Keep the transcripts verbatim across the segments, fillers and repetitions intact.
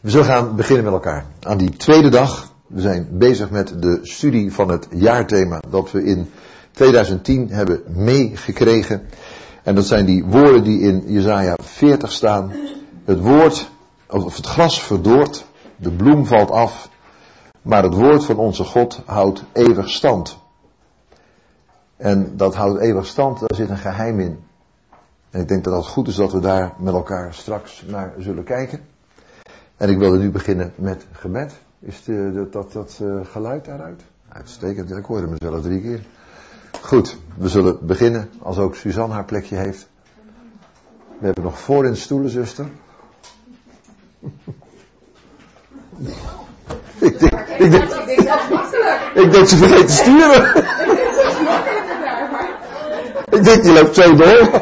We zullen gaan beginnen met elkaar. Aan die tweede dag. We zijn bezig met de studie van het jaarthema dat we in tweeduizend tien hebben meegekregen. En dat zijn die woorden die in Jesaja veertig staan. Het woord, of het gras verdort, de bloem valt af, maar het woord van onze God houdt eeuwig stand. En dat houdt eeuwig stand, daar zit een geheim in. En ik denk dat het goed is dat we daar met elkaar straks naar zullen kijken. En ik wilde nu beginnen met gebed. Is de, de, dat, dat uh, geluid daaruit? Uitstekend, ik hoorde mezelf drie keer. Goed, we zullen beginnen als ook Suzanne haar plekje heeft. We hebben nog voorin stoelen, zuster. ik denk, ik denk, ik denk ze vergeet te sturen. ik denk, je loopt zo door.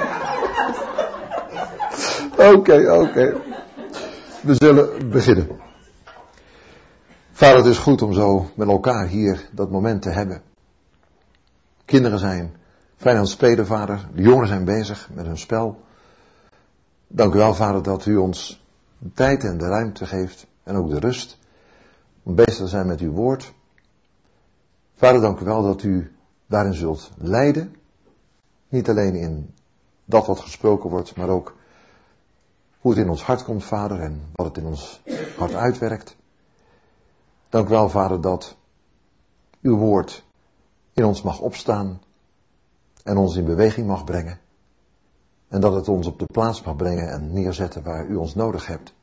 Oké, oké. Okay. We zullen beginnen. Vader, het is goed om zo met elkaar hier dat moment te hebben. Kinderen zijn fijn aan het spelen, vader. De jongeren zijn bezig met hun spel. Dank u wel, vader, dat u ons de tijd en de ruimte geeft. En ook de rust. Om bezig te zijn met uw woord. Vader, dank u wel dat u daarin zult leiden. Niet alleen in dat wat gesproken wordt, maar ook hoe het in ons hart komt, vader, en wat het in ons hart uitwerkt. Dank u wel, vader, dat uw woord in ons mag opstaan en ons in beweging mag brengen. En dat het ons op de plaats mag brengen en neerzetten waar u ons nodig hebt.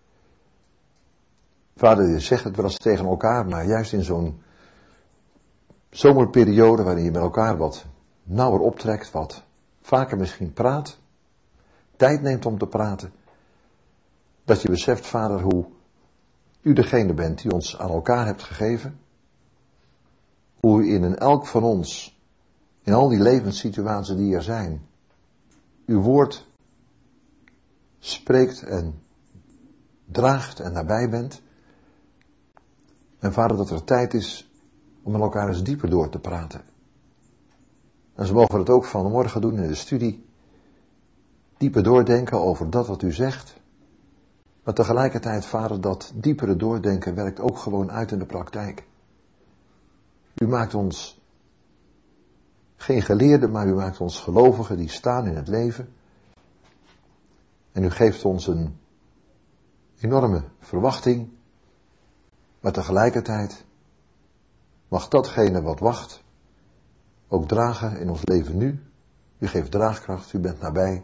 Vader, je zegt het wel eens tegen elkaar, maar juist in zo'n zomerperiode waarin je met elkaar wat nauwer optrekt, wat vaker misschien praat, tijd neemt om te praten, dat je beseft, vader, hoe u degene bent die ons aan elkaar hebt gegeven. Hoe u in elk van ons, in al die levenssituaties die er zijn, uw woord spreekt en draagt en nabij bent. En vader, dat er tijd is om met elkaar eens dieper door te praten. En zo mogen we het ook vanmorgen doen in de studie. Dieper doordenken over dat wat u zegt. Maar tegelijkertijd, vader, dat diepere doordenken werkt ook gewoon uit in de praktijk. U maakt ons geen geleerden, maar u maakt ons gelovigen die staan in het leven. En u geeft ons een enorme verwachting. Maar tegelijkertijd mag datgene wat wacht ook dragen in ons leven nu. U geeft draagkracht, u bent nabij.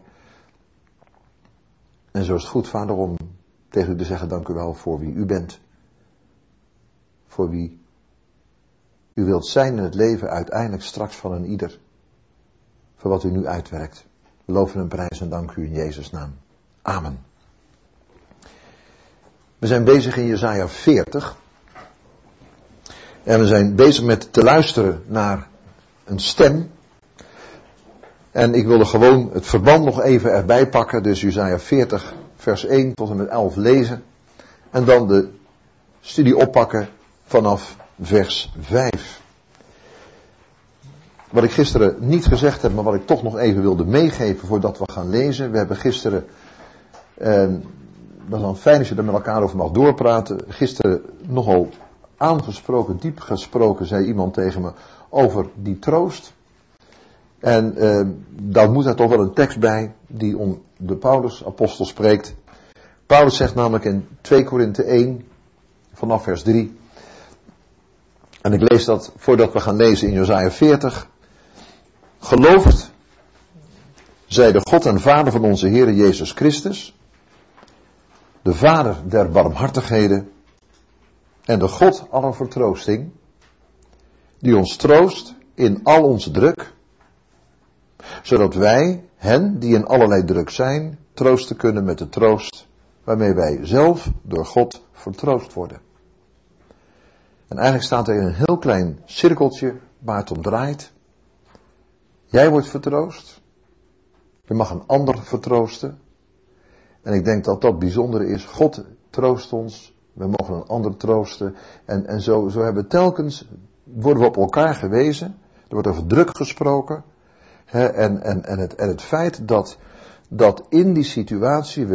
En zo is het goed, vader, om tegen u te zeggen, dank u wel voor wie u bent. Voor wie u wilt zijn in het leven uiteindelijk straks van een ieder. Voor wat u nu uitwerkt. We loven en prijzen en dank u in Jezus' naam. Amen. We zijn bezig in Jesaja veertig. En we zijn bezig met te luisteren naar een stem. En ik wilde gewoon het verband nog even erbij pakken. Dus Jesaja veertig vers één tot en met elf lezen. En dan de studie oppakken vanaf vers vijf. Wat ik gisteren niet gezegd heb, maar wat ik toch nog even wilde meegeven voordat we gaan lezen. We hebben gisteren, eh, dat is dan fijn als je er met elkaar over mag doorpraten. Gisteren nogal aangesproken, diep gesproken, zei iemand tegen me over die troost. En eh, daar moet er toch wel een tekst bij die om de Paulus, apostel, spreekt. Paulus zegt namelijk in twee Korinthe één, vanaf vers drie. En ik lees dat voordat we gaan lezen in Jesaja veertig. Gelooft, zij de God en Vader van onze Heer Jezus Christus, de Vader der barmhartigheden en de God aller vertroosting, die ons troost in al onze druk, zodat wij, hen die in allerlei druk zijn, troosten kunnen met de troost waarmee wij zelf door God vertroost worden. En eigenlijk staat er in een heel klein cirkeltje waar het om draait. Jij wordt vertroost. Je mag een ander vertroosten. En ik denk dat dat bijzondere is. God troost ons. We mogen een ander troosten. En, en zo, zo hebben we telkens, worden we op elkaar gewezen. Er wordt over druk gesproken. He, en, en, en, het, en het feit dat, dat in die situatie we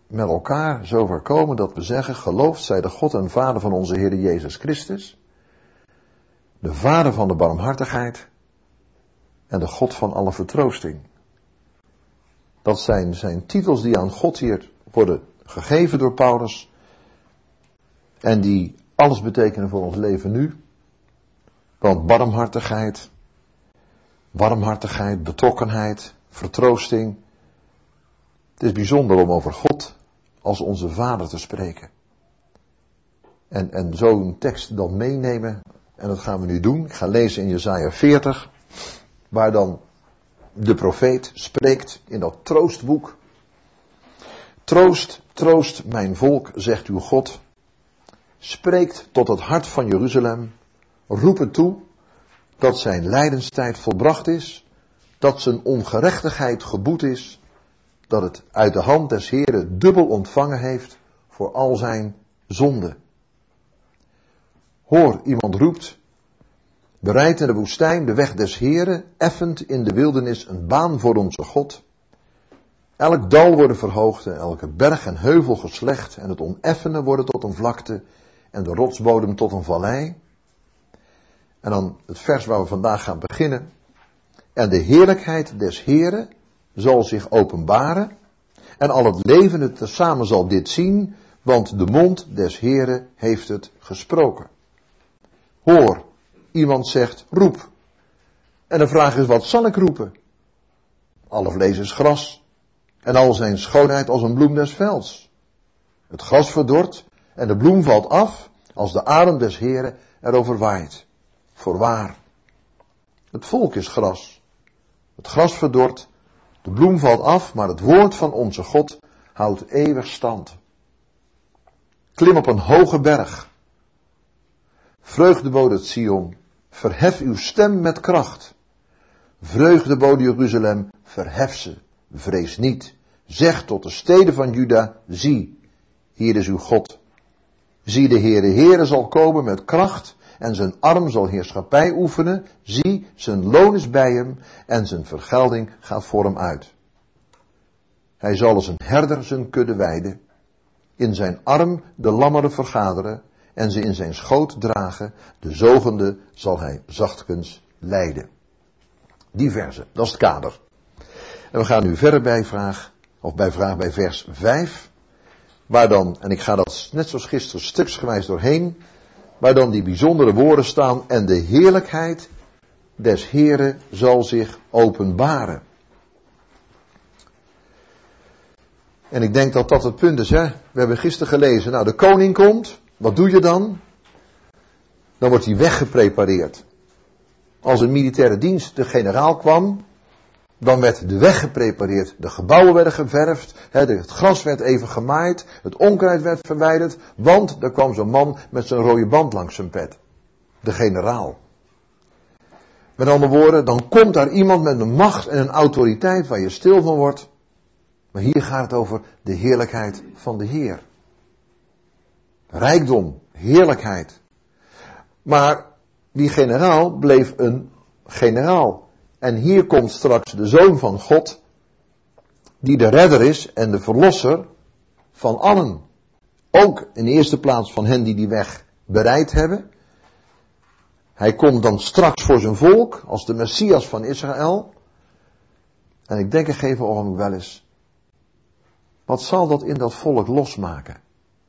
met elkaar zover komen dat we zeggen, geloofd zij de God en Vader van onze Heer Jezus Christus, de Vader van de barmhartigheid en de God van alle vertroosting. Dat zijn, zijn titels die aan God hier worden gegeven door Paulus en die alles betekenen voor ons leven nu. Want barmhartigheid, warmhartigheid, betrokkenheid, vertroosting. Het is bijzonder om over God als onze Vader te spreken. En, en zo'n tekst dan meenemen, en dat gaan we nu doen. Ik ga lezen in Jesaja veertig, waar dan de profeet spreekt in dat troostboek. Troost, troost mijn volk, zegt uw God. Spreekt tot het hart van Jeruzalem. Roep het toe dat zijn lijdenstijd volbracht is, dat zijn ongerechtigheid geboet is, dat het uit de hand des Heren dubbel ontvangen heeft voor al zijn zonden. Hoor, iemand roept, bereid in de woestijn de weg des Heren, effend in de wildernis een baan voor onze God. Elk dal wordt verhoogd en elke berg en heuvel geslecht en het oneffene worden tot een vlakte en de rotsbodem tot een vallei. En dan het vers waar we vandaag gaan beginnen. En de heerlijkheid des Heren zal zich openbaren. En al het levende tezamen zal dit zien, want de mond des Heren heeft het gesproken. Hoor, iemand zegt, roep. En de vraag is, wat zal ik roepen? Alle vlees is gras. En al zijn schoonheid als een bloem des velds. Het gras verdort en de bloem valt af, als de adem des Heren erover waait. Voorwaar, het volk is gras. Het gras verdort, de bloem valt af, maar het woord van onze God houdt eeuwig stand. Klim op een hoge berg. Vreugdebode Sion, verhef uw stem met kracht. Vreugdebode Jeruzalem, verhef ze, vrees niet. Zeg tot de steden van Juda, zie, hier is uw God. Zie, de Heere Heere zal komen met kracht en zijn arm zal heerschappij oefenen. Zie, zijn loon is bij hem en zijn vergelding gaat voor hem uit. Hij zal als een herder zijn kudde weiden, in zijn arm de lammeren vergaderen en ze in zijn schoot dragen. De zogende zal hij zachtkens leiden. Die verzen, dat is het kader. En we gaan nu verder bij vraag, of bij vraag bij vers vijf. Waar dan, en ik ga dat net zoals gisteren stuksgewijs doorheen, waar dan die bijzondere woorden staan, en de heerlijkheid des Heren zal zich openbaren. En ik denk dat dat het punt is, hè. We hebben gisteren gelezen, nou de koning komt, wat doe je dan? Dan wordt hij weggeprepareerd. Als een militaire dienst de generaal kwam, dan werd de weg geprepareerd, de gebouwen werden geverfd, het gras werd even gemaaid, het onkruid werd verwijderd, want er kwam zo'n man met zijn rode band langs zijn pet. De generaal. Met andere woorden, dan komt daar iemand met een macht en een autoriteit waar je stil van wordt. Maar hier gaat het over de heerlijkheid van de Heer. Rijkdom, heerlijkheid. Maar die generaal bleef een generaal. En hier komt straks de Zoon van God, die de redder is en de verlosser van allen. Ook in de eerste plaats van hen die die weg bereid hebben. Hij komt dan straks voor zijn volk als de Messias van Israël. En ik denk er even over hem wel eens. Wat zal dat in dat volk losmaken?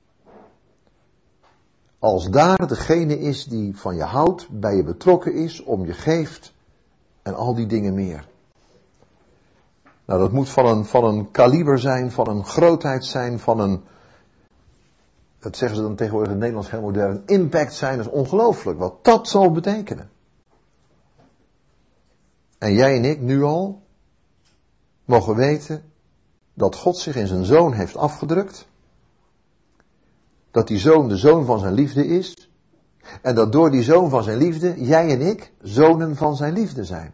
Als daar degene is die van je houdt, bij je betrokken is, om je geeft en al die dingen meer. Nou, dat moet van een, van een kaliber zijn, van een grootheid zijn, van een, dat zeggen ze dan tegenwoordig in het Nederlands heel modern, impact zijn. Dat is ongelooflijk wat dat zal betekenen. En jij en ik nu al mogen weten dat God zich in zijn Zoon heeft afgedrukt. Dat die Zoon de Zoon van zijn liefde is. En dat door die Zoon van zijn liefde, jij en ik, zonen van zijn liefde zijn.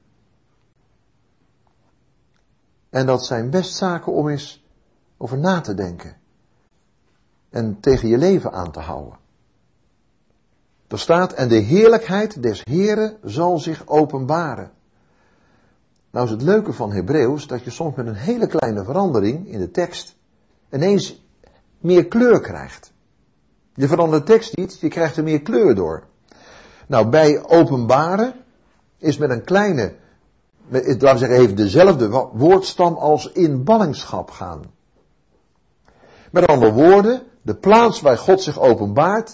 En dat zijn best zaken om eens over na te denken. En tegen je leven aan te houden. Er staat, en de heerlijkheid des Heren zal zich openbaren. Nou is het leuke van Hebreeuws dat je soms met een hele kleine verandering in de tekst ineens meer kleur krijgt. Je verandert de tekst niet, je krijgt er meer kleur door. Nou, bij openbaren is met een kleine, met, laten we zeggen even dezelfde woordstam als in ballingschap gaan. Met andere woorden, de plaats waar God zich openbaart,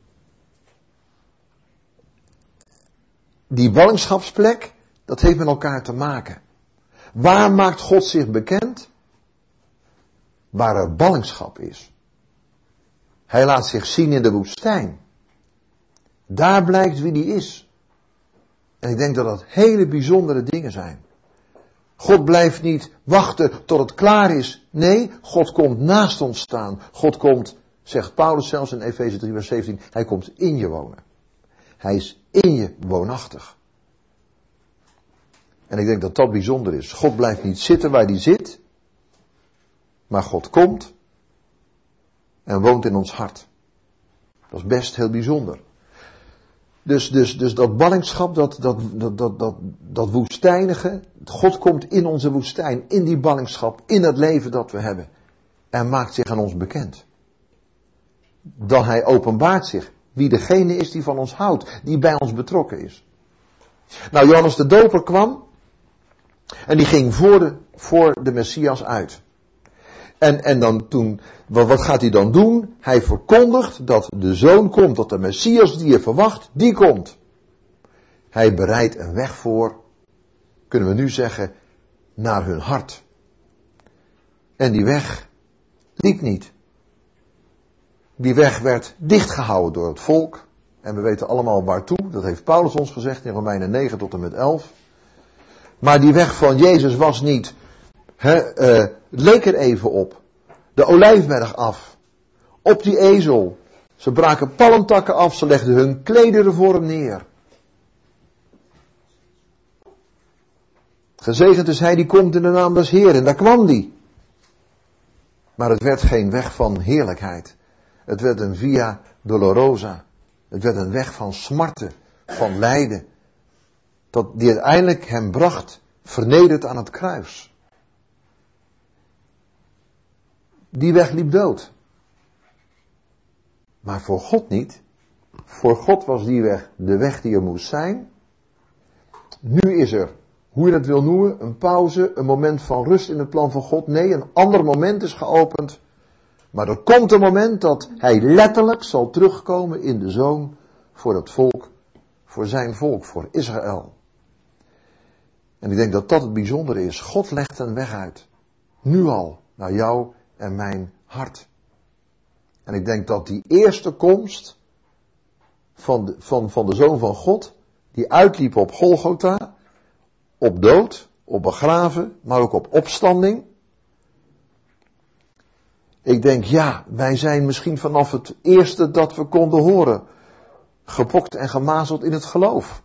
die ballingschapsplek, dat heeft met elkaar te maken. Waar maakt God zich bekend? Waar er ballingschap is. Hij laat zich zien in de woestijn. Daar blijkt wie die is. En ik denk dat dat hele bijzondere dingen zijn. God blijft niet wachten tot het klaar is. Nee, God komt naast ons staan. God komt, zegt Paulus zelfs in Efeze drie vers zeventien, hij komt in je wonen. Hij is in je woonachtig. En ik denk dat dat bijzonder is. God blijft niet zitten waar hij zit. Maar God komt en woont in ons hart. Dat is best heel bijzonder. Dus, dus, dus dat ballingschap, dat, dat, dat, dat, dat, dat woestijnige, God komt in onze woestijn, in die ballingschap, in het leven dat we hebben. En maakt zich aan ons bekend. Dan hij openbaart zich wie degene is die van ons houdt, die bij ons betrokken is. Nou, Johannes de Doper kwam en die ging voor de, voor de Messias uit. En, en dan toen, wat, wat gaat hij dan doen? Hij verkondigt dat de Zoon komt, dat de Messias die je verwacht, die komt. Hij bereidt een weg voor, kunnen we nu zeggen, naar hun hart. En die weg liep niet. Die weg werd dichtgehouden door het volk. En we weten allemaal waartoe, dat heeft Paulus ons gezegd in Romeinen negen tot en met elf. Maar die weg van Jezus was niet, he, uh, leek er even op. De olijfberg af. Op die ezel. Ze braken palmtakken af, ze legden hun klederen voor hem neer. Gezegend is hij die komt in de naam des Heeren. En daar kwam die. Maar het werd geen weg van heerlijkheid. Het werd een via dolorosa. Het werd een weg van smarten, van lijden. Dat die uiteindelijk hem bracht, vernederd aan het kruis. Die weg liep dood. Maar voor God niet. Voor God was die weg de weg die er moest zijn. Nu is er, hoe je dat wil noemen, een pauze, een moment van rust in het plan van God. Nee, een ander moment is geopend. Maar er komt een moment dat hij letterlijk zal terugkomen in de Zoon voor het volk, voor zijn volk, voor Israël. En ik denk dat dat het bijzondere is. God legt een weg uit. Nu al, naar jou en mijn hart. En ik denk dat die eerste komst van de, van, van de Zoon van God, die uitliep op Golgotha, op dood, op begraven, maar ook op opstanding. Ik denk, ja, wij zijn misschien vanaf het eerste dat we konden horen, gepokt en gemazeld in het geloof.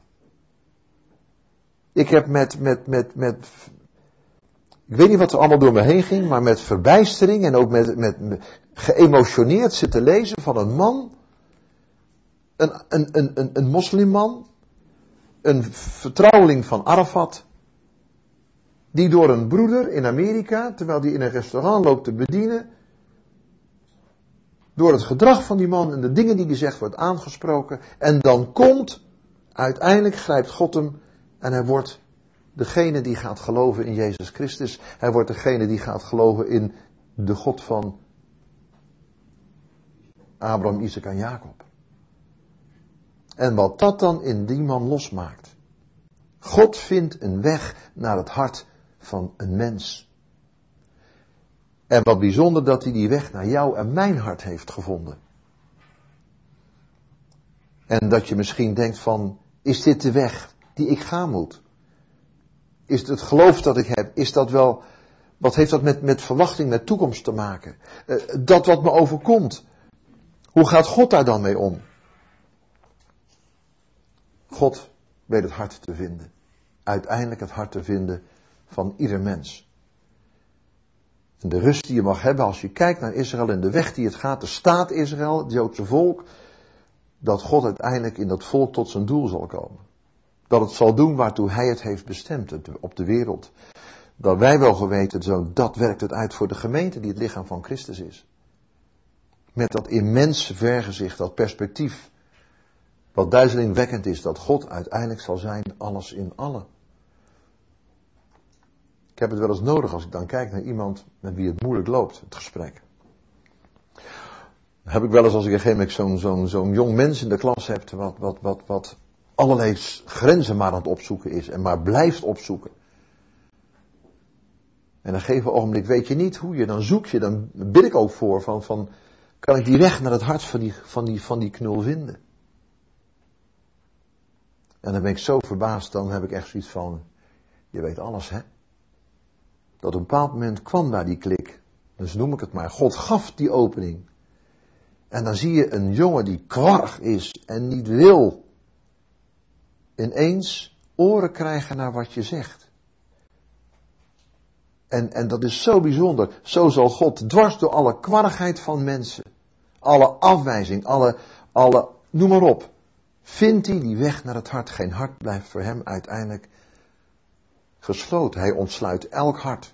Ik heb met, met, met, met, ik weet niet wat er allemaal door me heen ging, maar met verbijstering en ook met, met, met geëmotioneerd zitten lezen van een man, een, een, een, een, een moslimman, een vertrouweling van Arafat, die door een broeder in Amerika, terwijl die in een restaurant loopt te bedienen, door het gedrag van die man en de dingen die hij zegt wordt aangesproken. En dan komt, uiteindelijk grijpt God hem en hij wordt degene die gaat geloven in Jezus Christus. Hij wordt degene die gaat geloven in de God van Abraham, Isaac en Jacob. En wat dat dan in die man losmaakt. God vindt een weg naar het hart van een mens. En wat bijzonder dat hij die weg naar jou en mijn hart heeft gevonden. En dat je misschien denkt van, is dit de weg die ik gaan moet? Is het het geloof dat ik heb, is dat wel, wat heeft dat met, met verwachting, met toekomst te maken? Uh, dat wat me overkomt, hoe gaat God daar dan mee om? God weet het hart te vinden. Uiteindelijk het hart te vinden van ieder mens. En de rust die je mag hebben als je kijkt naar Israël en de weg die het gaat, de staat Israël, het Joodse volk, dat God uiteindelijk in dat volk tot zijn doel zal komen. Dat het zal doen waartoe hij het heeft bestemd op de wereld. dat wij wel geweten, zo, dat werkt het uit voor de gemeente die het lichaam van Christus is. Met dat immense vergezicht, dat perspectief, wat duizelingwekkend is, dat God uiteindelijk zal zijn alles in allen. Ik heb het wel eens nodig als ik dan kijk naar iemand met wie het moeilijk loopt, het gesprek. Dan heb ik wel eens als ik op een gegeven moment zo'n, zo'n, zo'n jong mens in de klas heb, wat, wat, wat, wat allerlei grenzen maar aan het opzoeken is en maar blijft opzoeken. En op een gegeven ogenblik weet je niet hoe je, dan zoek je, dan bid ik ook voor van, van kan ik die weg naar het hart van die, van die, van die knul vinden. En dan ben ik zo verbaasd, dan heb ik echt zoiets van, je weet alles hè. Dat op een bepaald moment kwam daar die klik, dus noem ik het maar, God gaf die opening. En dan zie je een jongen die kwarg is en niet wil, ineens oren krijgen naar wat je zegt. En, en dat is zo bijzonder. Zo zal God dwars door alle kwarrigheid van mensen, alle afwijzing, alle, alle, noem maar op. Vindt hij die weg naar het hart? Geen hart blijft voor hem uiteindelijk gesloten. Hij ontsluit elk hart.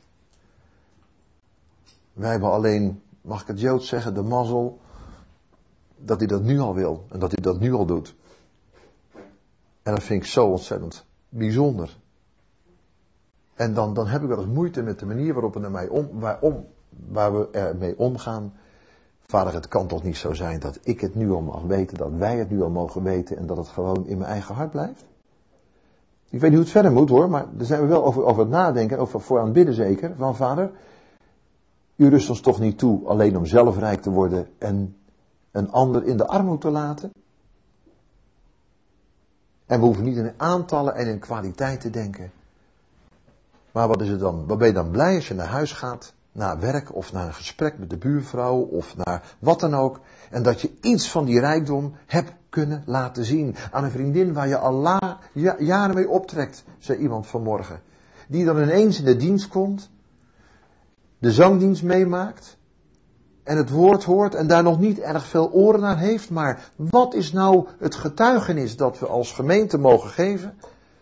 Wij hebben alleen, mag ik het Joods zeggen, de mazzel, dat hij dat nu al wil. En dat hij dat nu al doet. En dat vind ik zo ontzettend bijzonder. En dan, dan heb ik wel eens moeite met de manier waarop we ermee om, waarom, waar we ermee omgaan. Vader, het kan toch niet zo zijn dat ik het nu al mag weten, dat wij het nu al mogen weten en dat het gewoon in mijn eigen hart blijft? Ik weet niet hoe het verder moet hoor, maar daar zijn we wel over, over het nadenken, over voor aan het bidden zeker, van Vader, u rust ons toch niet toe alleen om zelf rijk te worden en een ander in de armoede te laten? En we hoeven niet in aantallen en in kwaliteit te denken. Maar wat is het dan? Wat ben je dan blij als je naar huis gaat, naar werk of naar een gesprek met de buurvrouw of naar wat dan ook. En dat je iets van die rijkdom hebt kunnen laten zien aan een vriendin waar je al la, ja, jaren mee optrekt, zei iemand vanmorgen. Die dan ineens in de dienst komt, de zangdienst meemaakt en het woord hoort en daar nog niet erg veel oren naar heeft. Maar wat is nou het getuigenis dat we als gemeente mogen geven?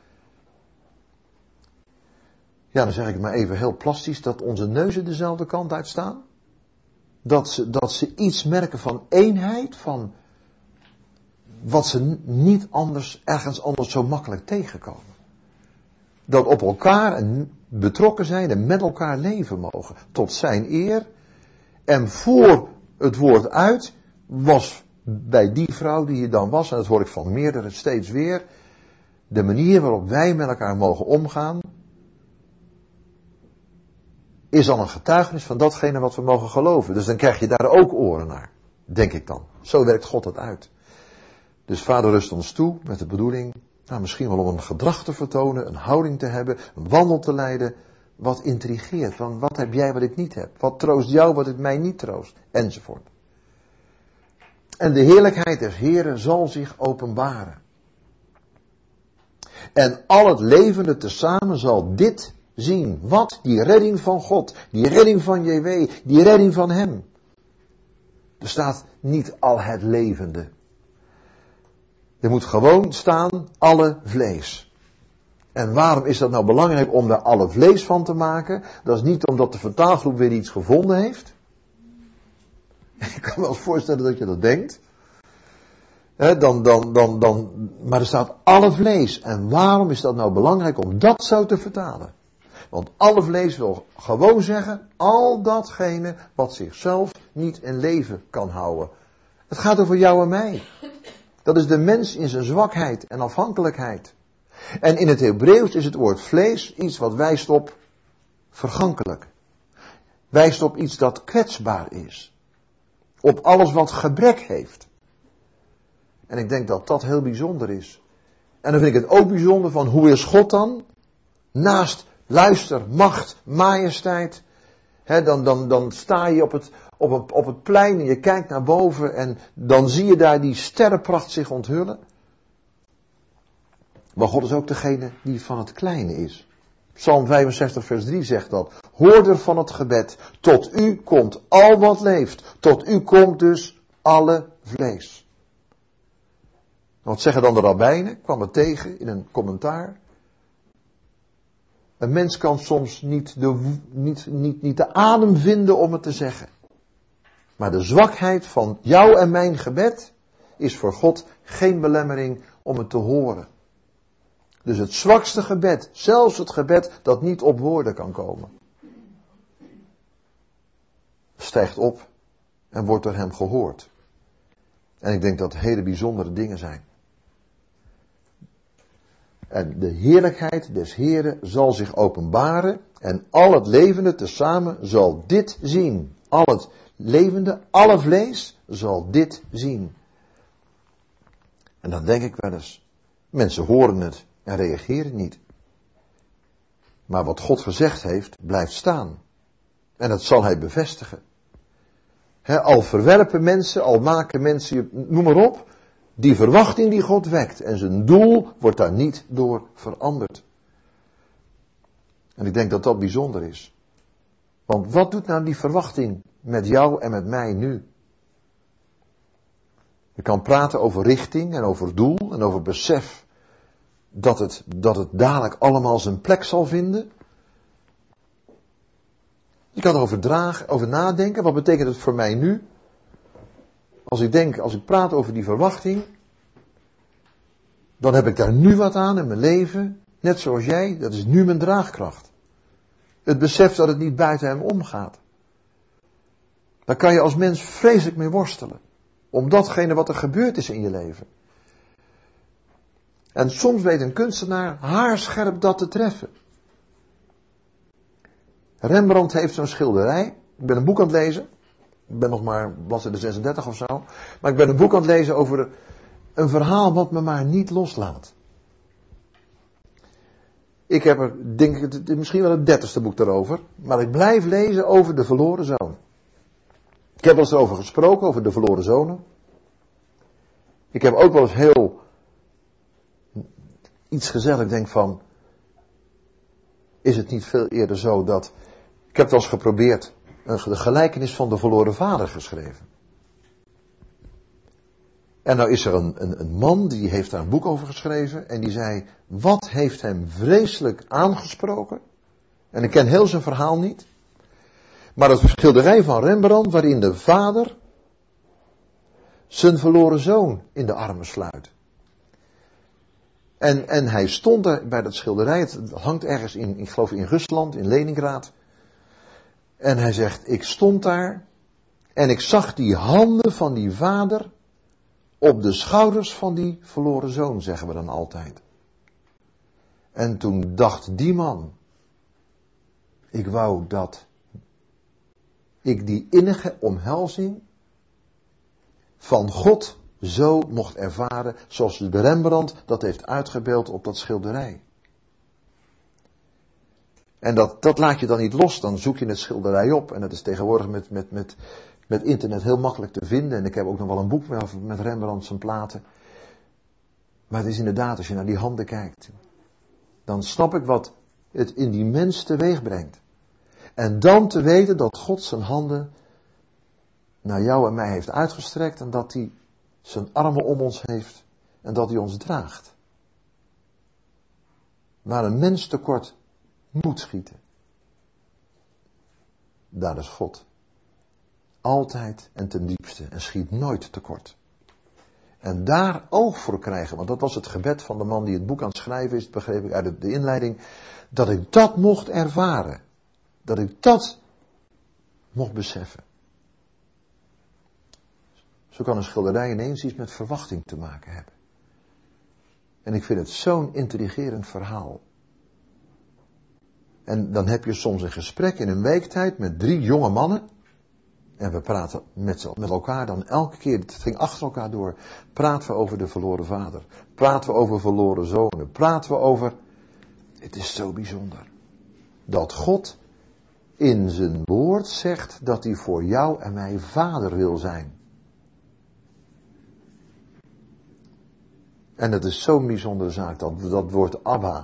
Ja, dan zeg ik maar even heel plastisch dat onze neuzen dezelfde kant uitstaan. Dat ze, dat ze iets merken van eenheid, van wat ze niet anders, ergens anders zo makkelijk tegenkomen. Dat op elkaar en betrokken zijn en met elkaar leven mogen, tot zijn eer. En voor het woord uit was bij die vrouw die hier dan was, en dat hoor ik van meerdere steeds weer, de manier waarop wij met elkaar mogen omgaan, is dan een getuigenis van datgene wat we mogen geloven. Dus dan krijg je daar ook oren naar, denk ik dan. Zo werkt God het uit. Dus Vader rust ons toe met de bedoeling, nou, misschien wel om een gedrag te vertonen, een houding te hebben, een wandel te leiden, wat intrigeert. Van wat heb jij wat ik niet heb? Wat troost jou wat het mij niet troost? Enzovoort. En de heerlijkheid des Heren zal zich openbaren. En al het levende tezamen zal dit zien. Wat? Die redding van God. Die redding van J W. Die redding van hem. Er staat niet al het levende. Er moet gewoon staan alle vlees. En waarom is dat nou belangrijk om daar alle vlees van te maken? Dat is niet omdat de vertaalgroep weer iets gevonden heeft. Ik kan me wel eens voorstellen dat je dat denkt. He, dan, dan, dan, dan, maar er staat alle vlees. En waarom is dat nou belangrijk om dat zo te vertalen? Want alle vlees wil gewoon zeggen, al datgene wat zichzelf niet in leven kan houden. Het gaat over jou en mij. Dat is de mens in zijn zwakheid en afhankelijkheid. En in het Hebreeuws is het woord vlees iets wat wijst op vergankelijk. Wijst op iets dat kwetsbaar is. Op alles wat gebrek heeft. En ik denk dat dat heel bijzonder is. En dan vind ik het ook bijzonder van hoe is God dan? Naast luister, macht, majesteit. He, dan, dan, dan sta je op het, op, het, op het plein en je kijkt naar boven en dan zie je daar die sterrenpracht zich onthullen. Maar God is ook degene die van het kleine is. Psalm vijfenzestig vers drie zegt dat. Hoorder van het gebed, tot u komt al wat leeft. Tot u komt dus alle vlees. Wat zeggen dan de rabbijnen? Ik kwam het tegen in een commentaar. Een mens kan soms niet de, niet, niet, niet de adem vinden om het te zeggen. Maar de zwakheid van jou en mijn gebed is voor God geen belemmering om het te horen. Dus het zwakste gebed, zelfs het gebed dat niet op woorden kan komen, stijgt op en wordt door hem gehoord. En ik denk dat het hele bijzondere dingen zijn. En de heerlijkheid des Heren zal zich openbaren en al het levende tezamen zal dit zien. Al het levende, alle vlees zal dit zien. En dan denk ik wel eens, mensen horen het en reageren niet. Maar wat God gezegd heeft, blijft staan. En dat zal hij bevestigen. He, al verwerpen mensen, al maken mensen, noem maar op, die verwachting die God wekt. En zijn doel wordt daar niet door veranderd. En ik denk dat dat bijzonder is. Want wat doet nou die verwachting met jou en met mij nu? Je kan praten over richting en over doel en over besef dat het, dat het dadelijk allemaal zijn plek zal vinden. Je kan erover dragen, over nadenken. Wat betekent het voor mij nu? Als ik denk, als ik praat over die verwachting, dan heb ik daar nu wat aan in mijn leven. Net zoals jij, dat is nu mijn draagkracht. Het besef dat het niet buiten hem omgaat. Daar kan je als mens vreselijk mee worstelen. Om datgene wat er gebeurd is in je leven. En soms weet een kunstenaar haarscherp dat te treffen. Rembrandt heeft zo'n schilderij. Ik ben een boek aan het lezen. Ik ben nog maar bladzijde zesendertig of zo. Maar ik ben een boek aan het lezen over een verhaal wat me maar niet loslaat. Ik heb er, denk ik, misschien wel het dertigste boek daarover. Maar ik blijf lezen over de verloren zoon. Ik heb wel eens erover gesproken, over de verloren zonen. Ik heb ook wel eens heel iets gezegd. Ik denk van, is het niet veel eerder zo dat... Ik heb het wel eens geprobeerd, de gelijkenis van de verloren vader geschreven. En nou is er een, een, een man die heeft daar een boek over geschreven. En die zei, wat heeft hem vreselijk aangesproken? En ik ken heel zijn verhaal niet. Maar het schilderij van Rembrandt waarin de vader zijn verloren zoon in de armen sluit. En, en hij stond daar bij dat schilderij, het hangt ergens in, ik geloof in Rusland, in Leningrad. En hij zegt, ik stond daar en ik zag die handen van die vader op de schouders van die verloren zoon, zeggen we dan altijd. En toen dacht die man, ik wou dat ik die innige omhelzing van God zo mocht ervaren, zoals de Rembrandt dat heeft uitgebeeld op dat schilderij. En dat, dat laat je dan niet los, dan zoek je het schilderij op. En dat is tegenwoordig met, met, met, met internet heel makkelijk te vinden. En ik heb ook nog wel een boek met, met Rembrandt zijn platen. Maar het is inderdaad, als je naar die handen kijkt, dan snap ik wat het in die mens teweeg brengt. En dan te weten dat God zijn handen naar jou en mij heeft uitgestrekt. En dat hij zijn armen om ons heeft. En dat hij ons draagt. Waar een mens tekort moet schieten. Daar is God. Altijd en ten diepste. En schiet nooit tekort. En daar oog voor krijgen. Want dat was het gebed van de man die het boek aan het schrijven is. Begreep ik uit de inleiding. Dat ik dat mocht ervaren. Dat ik dat mocht beseffen. Zo kan een schilderij ineens iets met verwachting te maken hebben. En ik vind het zo'n intrigerend verhaal. En dan heb je soms een gesprek in een week tijd met drie jonge mannen. En we praten met, met elkaar dan elke keer, het ging achter elkaar door. Praten we over de verloren vader. Praten we over verloren zonen. Praten we over... Het is zo bijzonder. Dat God in zijn woord zegt dat hij voor jou en mij vader wil zijn. En het is zo'n bijzondere zaak, dat, dat woord Abba.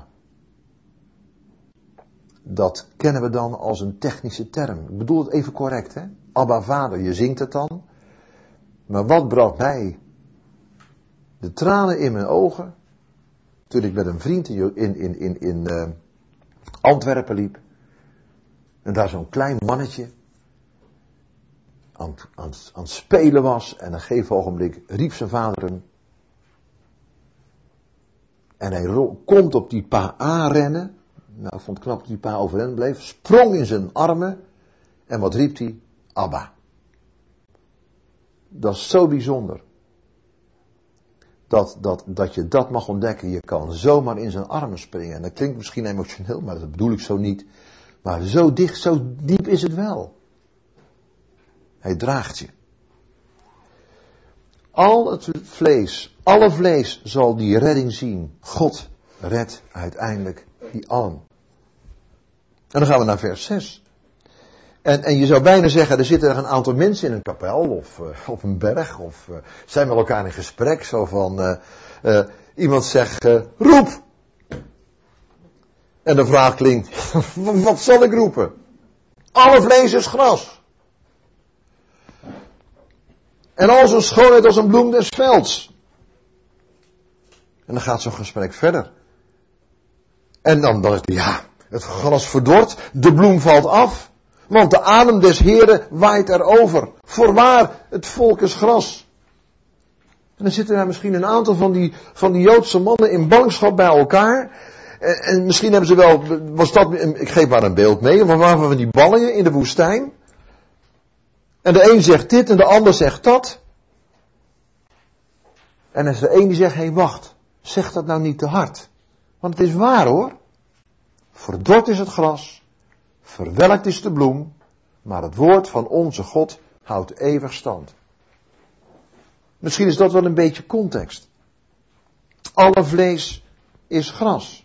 Dat kennen we dan als een technische term. Ik bedoel het even correct, hè? Abba vader, je zingt het dan. Maar wat bracht mij de tranen in mijn ogen toen ik met een vriend in, in, in, in, in, uh, Antwerpen liep. En daar zo'n klein mannetje aan, aan, aan het spelen was. En op een gegeven ogenblik riep zijn vader hem. En hij ro- komt op die pa aanrennen. Nou, ik vond het knap dat die pa overeind bleef. Sprong in zijn armen. En wat riep hij? Abba. Dat is zo bijzonder. Dat, dat, dat je dat mag ontdekken. Je kan zomaar in zijn armen springen. En dat klinkt misschien emotioneel, maar dat bedoel ik zo niet. Maar zo dicht, zo diep is het wel. Hij draagt je. Al het vlees, alle vlees zal die redding zien. God redt uiteindelijk die allen. En dan gaan we naar vers zes. En, en je zou bijna zeggen, er zitten er een aantal mensen in een kapel of uh, op een berg. Of uh, zijn met elkaar in gesprek. Zo van, uh, uh, iemand zegt, uh, roep! En de vraag klinkt, wat zal ik roepen? Alle vlees is gras. En al zijn schoonheid als een bloem des velds. En dan gaat zo'n gesprek verder. En dan, dan is het, ja, het gras verdort, de bloem valt af. Want de adem des Heren waait erover. Voorwaar, het volk is gras. En dan zitten daar misschien een aantal van die, van die Joodse mannen in ballingschap bij elkaar. En, en misschien hebben ze wel, was dat, ik geef maar een beeld mee, van waar van die ballingen in de woestijn. En de een zegt dit en de ander zegt dat. En dan is er een die zegt, hé hey, wacht, zeg dat nou niet te hard. Want het is waar hoor. Verdord is het gras, verwelkt is de bloem, maar het woord van onze God houdt eeuwig stand. Misschien is dat wel een beetje context. Alle vlees is gras.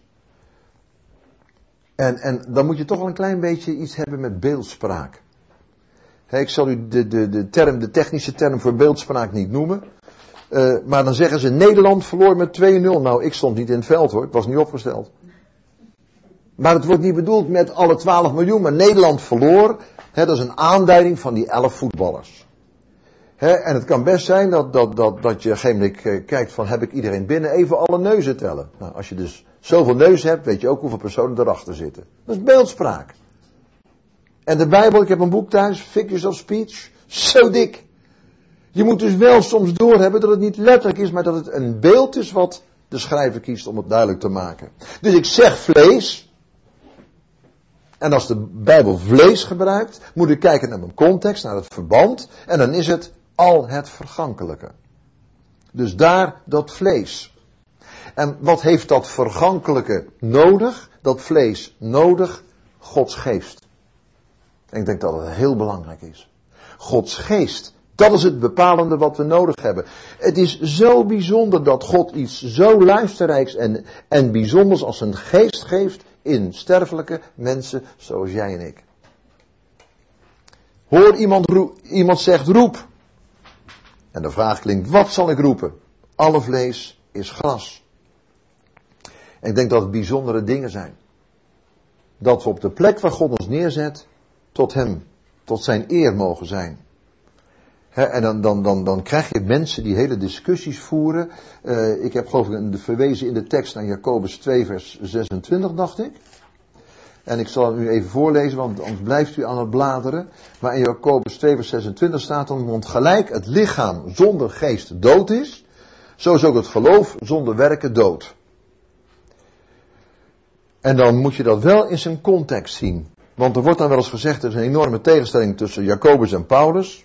En, en dan moet je toch wel een klein beetje iets hebben met beeldspraak. He, ik zal u de, de, de, term, de technische term voor beeldspraak niet noemen. Uh, maar dan zeggen ze, Nederland verloor met twee nul. Nou, ik stond niet in het veld hoor, ik was niet opgesteld. Maar het wordt niet bedoeld met alle twaalf miljoen, maar Nederland verloor. He, dat is een aanduiding van die elf voetballers. He, en het kan best zijn dat, dat, dat, dat je op een gegeven moment uh, kijkt van, heb ik iedereen binnen? Even alle neuzen tellen. Nou, als je dus zoveel neuzen hebt, weet je ook hoeveel personen erachter zitten. Dat is beeldspraak. En de Bijbel, ik heb een boek thuis, Figures of Speech, zo dik. Je moet dus wel soms doorhebben dat het niet letterlijk is, maar dat het een beeld is wat de schrijver kiest om het duidelijk te maken. Dus ik zeg vlees. En als de Bijbel vlees gebruikt, moet ik kijken naar mijn context, naar het verband. En dan is het al het vergankelijke. Dus daar dat vlees. En wat heeft dat vergankelijke nodig? Dat vlees nodig? Gods geest. En ik denk dat het heel belangrijk is. Gods geest. Dat is het bepalende wat we nodig hebben. Het is zo bijzonder dat God iets zo luisterrijks en, en bijzonders als een geest geeft in sterfelijke mensen zoals jij en ik. Hoor iemand, roep, iemand zegt roep. En de vraag klinkt, wat zal ik roepen? Alle vlees is gras. En ik denk dat het bijzondere dingen zijn. Dat we op de plek waar God ons neerzet, tot hem, tot zijn eer mogen zijn. He, en dan, dan, dan, dan krijg je mensen die hele discussies voeren. Uh, ik heb geloof ik verwezen in de tekst naar Jacobus twee vers zesentwintig, dacht ik. En ik zal het u even voorlezen, want anders blijft u aan het bladeren. Maar in Jacobus twee vers zesentwintig staat dan, want gelijk het lichaam zonder geest dood is, zo is ook het geloof zonder werken dood. En dan moet je dat wel in zijn context zien. Want er wordt dan wel eens gezegd, er is een enorme tegenstelling tussen Jacobus en Paulus.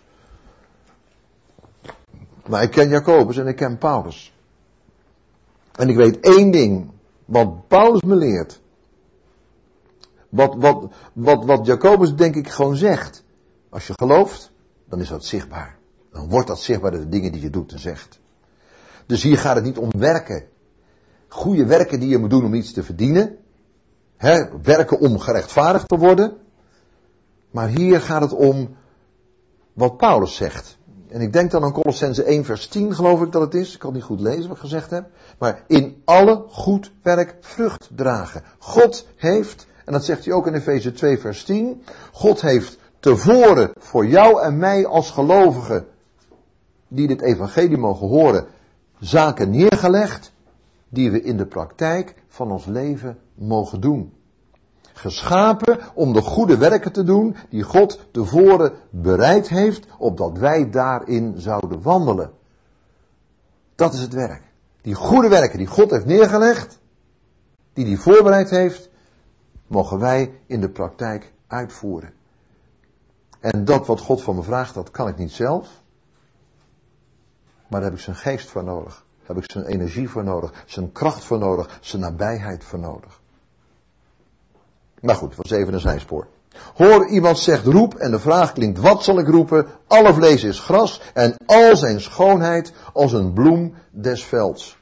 Maar ik ken Jacobus en ik ken Paulus. En ik weet één ding, wat Paulus me leert. Wat, wat, wat, wat Jacobus denk ik gewoon zegt. Als je gelooft, dan is dat zichtbaar. Dan wordt dat zichtbaar de dingen die je doet en zegt. Dus hier gaat het niet om werken. Goede werken die je moet doen om iets te verdienen. He, werken om gerechtvaardigd te worden. Maar hier gaat het om wat Paulus zegt. En ik denk dan aan Colossenzen één vers tien geloof ik dat het is. Ik kan het niet goed lezen wat ik gezegd heb. Maar in alle goed werk vrucht dragen. God heeft, en dat zegt hij ook in Efeze twee vers tien. God heeft tevoren voor jou en mij als gelovigen die dit evangelie mogen horen, zaken neergelegd die we in de praktijk van ons leven mogen doen. Geschapen om de goede werken te doen die God tevoren bereid heeft, opdat wij daarin zouden wandelen. Dat is het werk. Die goede werken die God heeft neergelegd, die hij voorbereid heeft, mogen wij in de praktijk uitvoeren. En dat wat God van me vraagt, dat kan ik niet zelf. Maar daar heb ik zijn geest voor nodig. Daar heb ik zijn energie voor nodig. Zijn kracht voor nodig. Zijn nabijheid voor nodig. Maar goed, het was even een zijspoor. Hoor, iemand zegt roep en de vraag klinkt, wat zal ik roepen? Alle vlees is gras en al zijn schoonheid als een bloem des velds.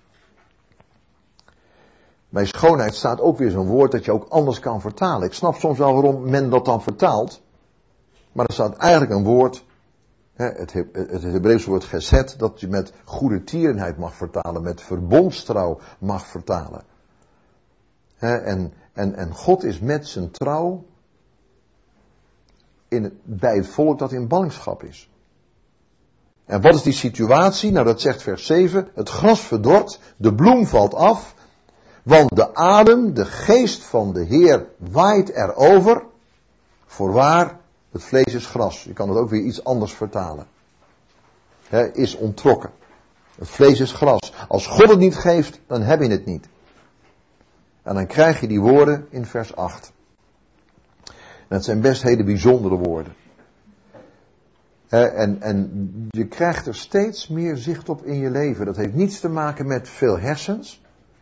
Bij schoonheid staat ook weer zo'n woord dat je ook anders kan vertalen. Ik snap soms wel waarom men dat dan vertaalt. Maar er staat eigenlijk een woord, het Hebreeuwse woord gesed, dat je met goede tierenheid mag vertalen, met verbondstrouw mag vertalen. En, en, en God is met zijn trouw in het, bij het volk dat in ballingschap is. En wat is die situatie? Nou, dat zegt vers zeven. Het gras verdort, de bloem valt af, want de adem, de geest van de Heer waait erover. Voorwaar, het vlees is gras. Je kan het ook weer iets anders vertalen. He, is ontrokken. Het vlees is gras. Als God het niet geeft, dan heb je het niet. En dan krijg je die woorden in vers acht. En het zijn best hele bijzondere woorden. He, en, en je krijgt er steeds meer zicht op in je leven. Dat heeft niets te maken met veel hersens.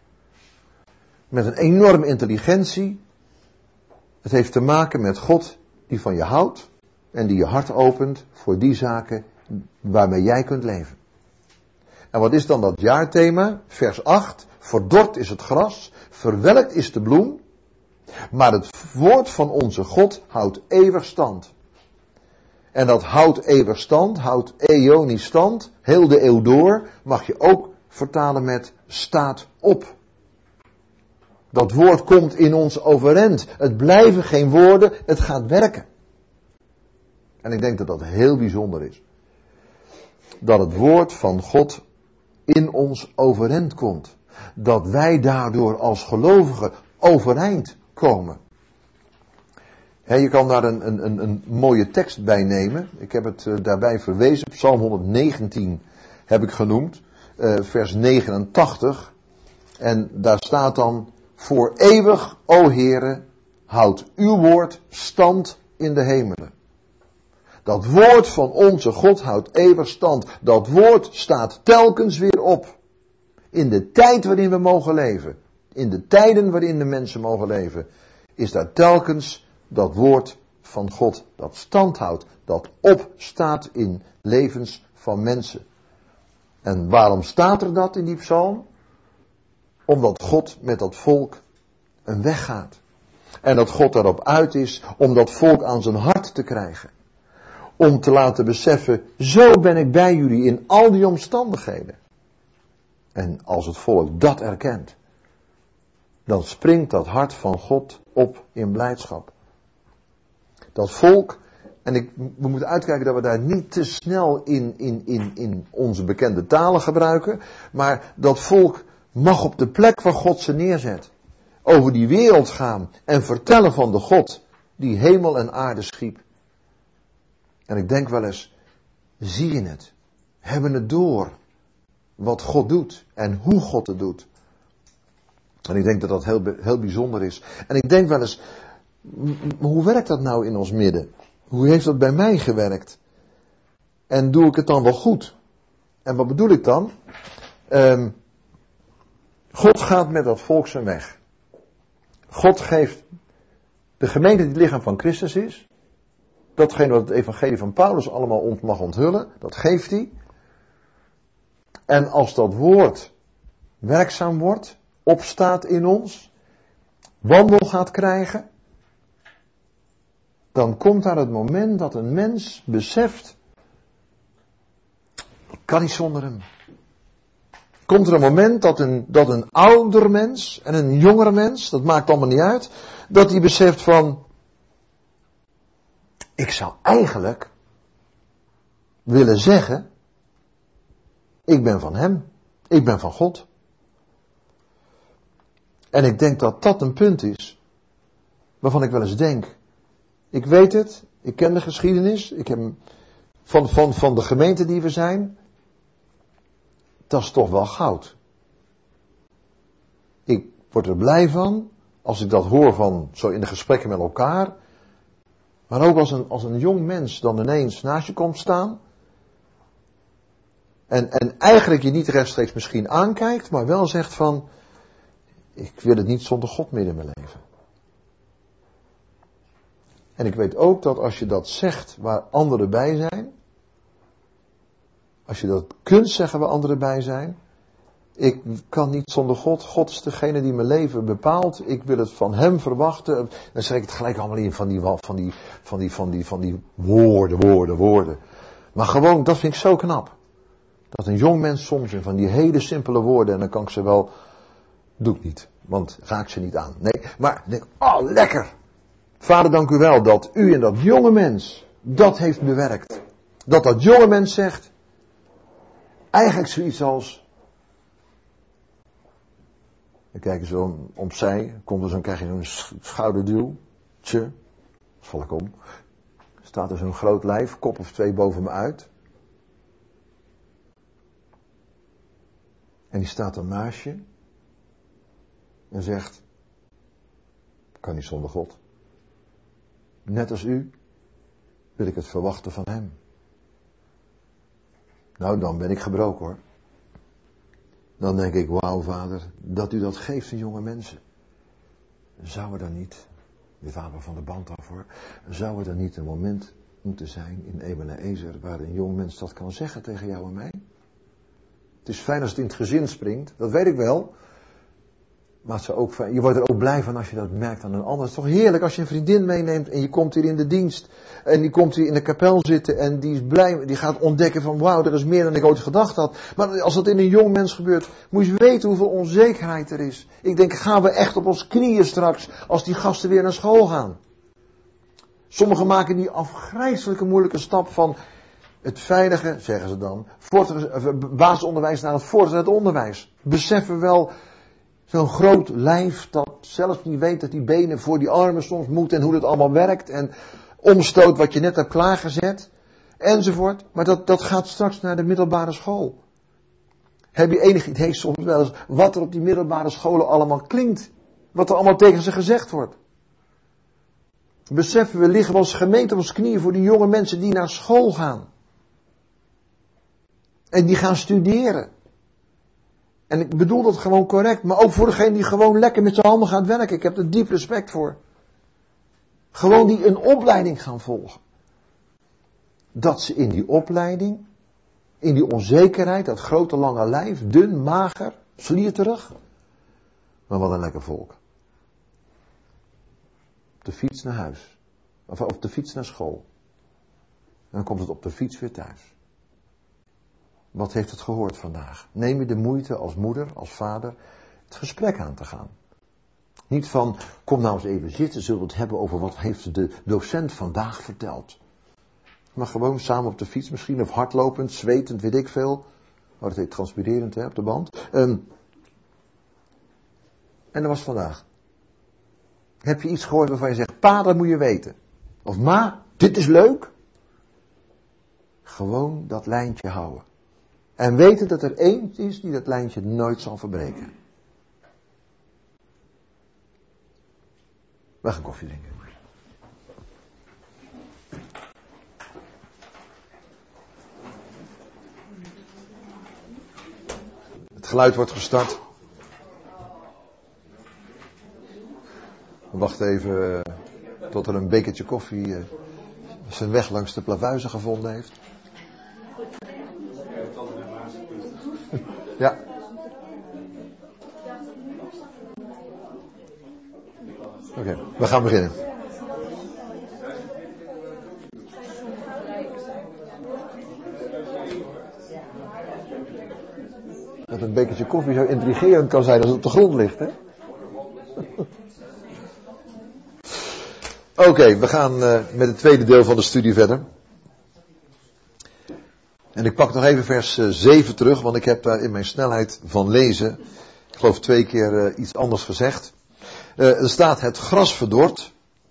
Met een enorme intelligentie. Het heeft te maken met God die van je houdt. En die je hart opent voor die zaken waarmee jij kunt leven. En wat is dan dat jaarthema? Vers acht. Verdord is het gras, verwelkt is de bloem. Maar het woord van onze God houdt eeuwig stand. En dat houdt eeuwig stand, houdt eonisch stand, heel de eeuw door, mag je ook vertalen met staat op. Dat woord komt in ons overeind. Het blijven geen woorden, het gaat werken. En ik denk dat dat heel bijzonder is. Dat het woord van God in ons overeind komt. Dat wij daardoor als gelovigen overeind komen. He, je kan daar een, een, een, een mooie tekst bij nemen. Ik heb het uh, daarbij verwezen. Psalm honderdnegentien heb ik genoemd. Uh, vers negenentachtig. En daar staat dan: voor eeuwig, o Heere, houdt uw woord stand in de hemelen. Dat woord van onze God houdt eeuwig stand. Dat woord staat telkens weer op. In de tijd waarin we mogen leven. In de tijden waarin de mensen mogen leven. Is daar telkens dat woord van God dat stand houdt. Dat opstaat in levens van mensen. En waarom staat er dat in die psalm? Omdat God met dat volk een weg gaat. En dat God erop uit is om dat volk aan zijn hart te krijgen. Om te laten beseffen, zo ben ik bij jullie in al die omstandigheden. En als het volk dat erkent, dan springt dat hart van God op in blijdschap. Dat volk, en ik, we moeten uitkijken dat we daar niet te snel in, in, in, in onze bekende talen gebruiken. Maar dat volk mag op de plek waar God ze neerzet over die wereld gaan en vertellen van de God die hemel en aarde schiep. En ik denk wel eens, zie je het? Hebben het door wat God doet en hoe God het doet. En ik denk dat dat heel, heel bijzonder is. En ik denk wel eens, hoe werkt dat nou in ons midden? Hoe heeft dat bij mij gewerkt? En doe ik het dan wel goed? En wat bedoel ik dan? Um, God gaat met dat volk zijn weg. God geeft de gemeente die het lichaam van Christus is. Datgene wat het evangelie van Paulus allemaal ont mag onthullen, dat geeft hij. En als dat woord werkzaam wordt, opstaat in ons, wandel gaat krijgen, dan komt daar het moment dat een mens beseft, ik kan niet zonder hem. Komt er een moment dat een, dat een ouder mens en een jongere mens, dat maakt allemaal niet uit, dat die beseft van, ik zou eigenlijk willen zeggen, ik ben van hem, ik ben van God. En ik denk dat dat een punt is, waarvan ik wel eens denk, ik weet het, ik ken de geschiedenis, ik heb van, van, van de gemeente die we zijn, dat is toch wel goud. Ik word er blij van, als ik dat hoor van, zo in de gesprekken met elkaar, maar ook als een, als een jong mens dan ineens naast je komt staan, en, en eigenlijk je niet rechtstreeks misschien aankijkt, maar wel zegt van, ik wil het niet zonder God meer in mijn leven. En ik weet ook dat als je dat zegt waar anderen bij zijn, als je dat kunt zeggen waar anderen bij zijn, ik kan niet zonder God, God is degene die mijn leven bepaalt, ik wil het van hem verwachten, dan zeg ik het gelijk allemaal in van die, van die, van die, van die, van die woorden, woorden, woorden. Maar gewoon, dat vind ik zo knap. Dat een jong mens soms in van die hele simpele woorden, en dan kan ik ze wel, doe ik niet, want raak ze niet aan. Nee, maar denk, oh lekker. Vader, dank u wel dat u en dat jonge mens dat heeft bewerkt. Dat dat jonge mens zegt, eigenlijk zoiets als, dan kijk je zo om, opzij, komt er zo'n, krijg je zo'n schouderduw, tje, val ik om, staat er zo'n groot lijf, kop of twee boven me uit. En die staat dan naast je en zegt, kan niet zonder God. Net als u wil ik het verwachten van hem. Nou, dan ben ik gebroken hoor. Dan denk ik, wauw vader, dat u dat geeft aan jonge mensen. Zou er dan niet, dit waren we van de band af hoor, zou er dan niet een moment moeten zijn in Ebenezer waar een jong mens dat kan zeggen tegen jou en mij? Het is fijn als het in het gezin springt, dat weet ik wel. Maar het is ook fijn, je wordt er ook blij van als je dat merkt aan een ander. Het is toch heerlijk als je een vriendin meeneemt en je komt hier in de dienst. En die komt hier in de kapel zitten en die is blij, die gaat ontdekken van wauw, er is meer dan ik ooit gedacht had. Maar als dat in een jong mens gebeurt, moet je weten hoeveel onzekerheid er is. Ik denk, gaan we echt op ons knieën straks als die gasten weer naar school gaan? Sommigen maken die afgrijselijke moeilijke stap van het veilige, zeggen ze dan, basisonderwijs naar het voortgezet onderwijs. Beseffen wel, zo'n groot lijf dat zelfs niet weet dat die benen voor die armen soms moeten en hoe dat allemaal werkt. En omstoot wat je net hebt klaargezet. Enzovoort. Maar dat, dat gaat straks naar de middelbare school. Heb je enig idee soms wel eens wat er op die middelbare scholen allemaal klinkt? Wat er allemaal tegen ze gezegd wordt? Beseffen we liggen als gemeente op ons knieën voor die jonge mensen die naar school gaan. En die gaan studeren. En ik bedoel dat gewoon correct, maar ook voor degene die gewoon lekker met zijn handen gaat werken. Ik heb er diep respect voor. Gewoon die een opleiding gaan volgen. Dat ze in die opleiding, in die onzekerheid, dat grote lange lijf, dun, mager, slierterig. Maar wat een lekker volk. Op de fiets naar huis. Of op de fiets naar school. En dan komt het op de fiets weer thuis. Wat heeft het gehoord vandaag? Neem je de moeite als moeder, als vader, het gesprek aan te gaan. Niet van, kom nou eens even zitten, zullen we het hebben over wat heeft de docent vandaag verteld. Maar gewoon samen op de fiets misschien, of hardlopend, zwetend, weet ik veel. Oh, dat heet transpirerend, hè, op de band. Um, en dat was vandaag. Heb je iets gehoord waarvan je zegt, pa, dat moet je weten. Of ma, dit is leuk. Gewoon dat lijntje houden. En weten dat er één is die dat lijntje nooit zal verbreken. We gaan koffie drinken. Het geluid wordt gestart. We wachten even tot er een bekertje koffie zijn weg langs de plavuizen gevonden heeft. Ja. Oké, okay, we gaan beginnen. Dat een bekertje koffie zo intrigerend kan zijn als het op de grond ligt, hè? Oké, okay, we gaan uh, met het tweede deel van de studie verder. En ik pak nog even vers uh, zeven terug, want ik heb daar in mijn snelheid van lezen, ik geloof twee keer uh, iets anders gezegd. Uh, er staat, het gras verdort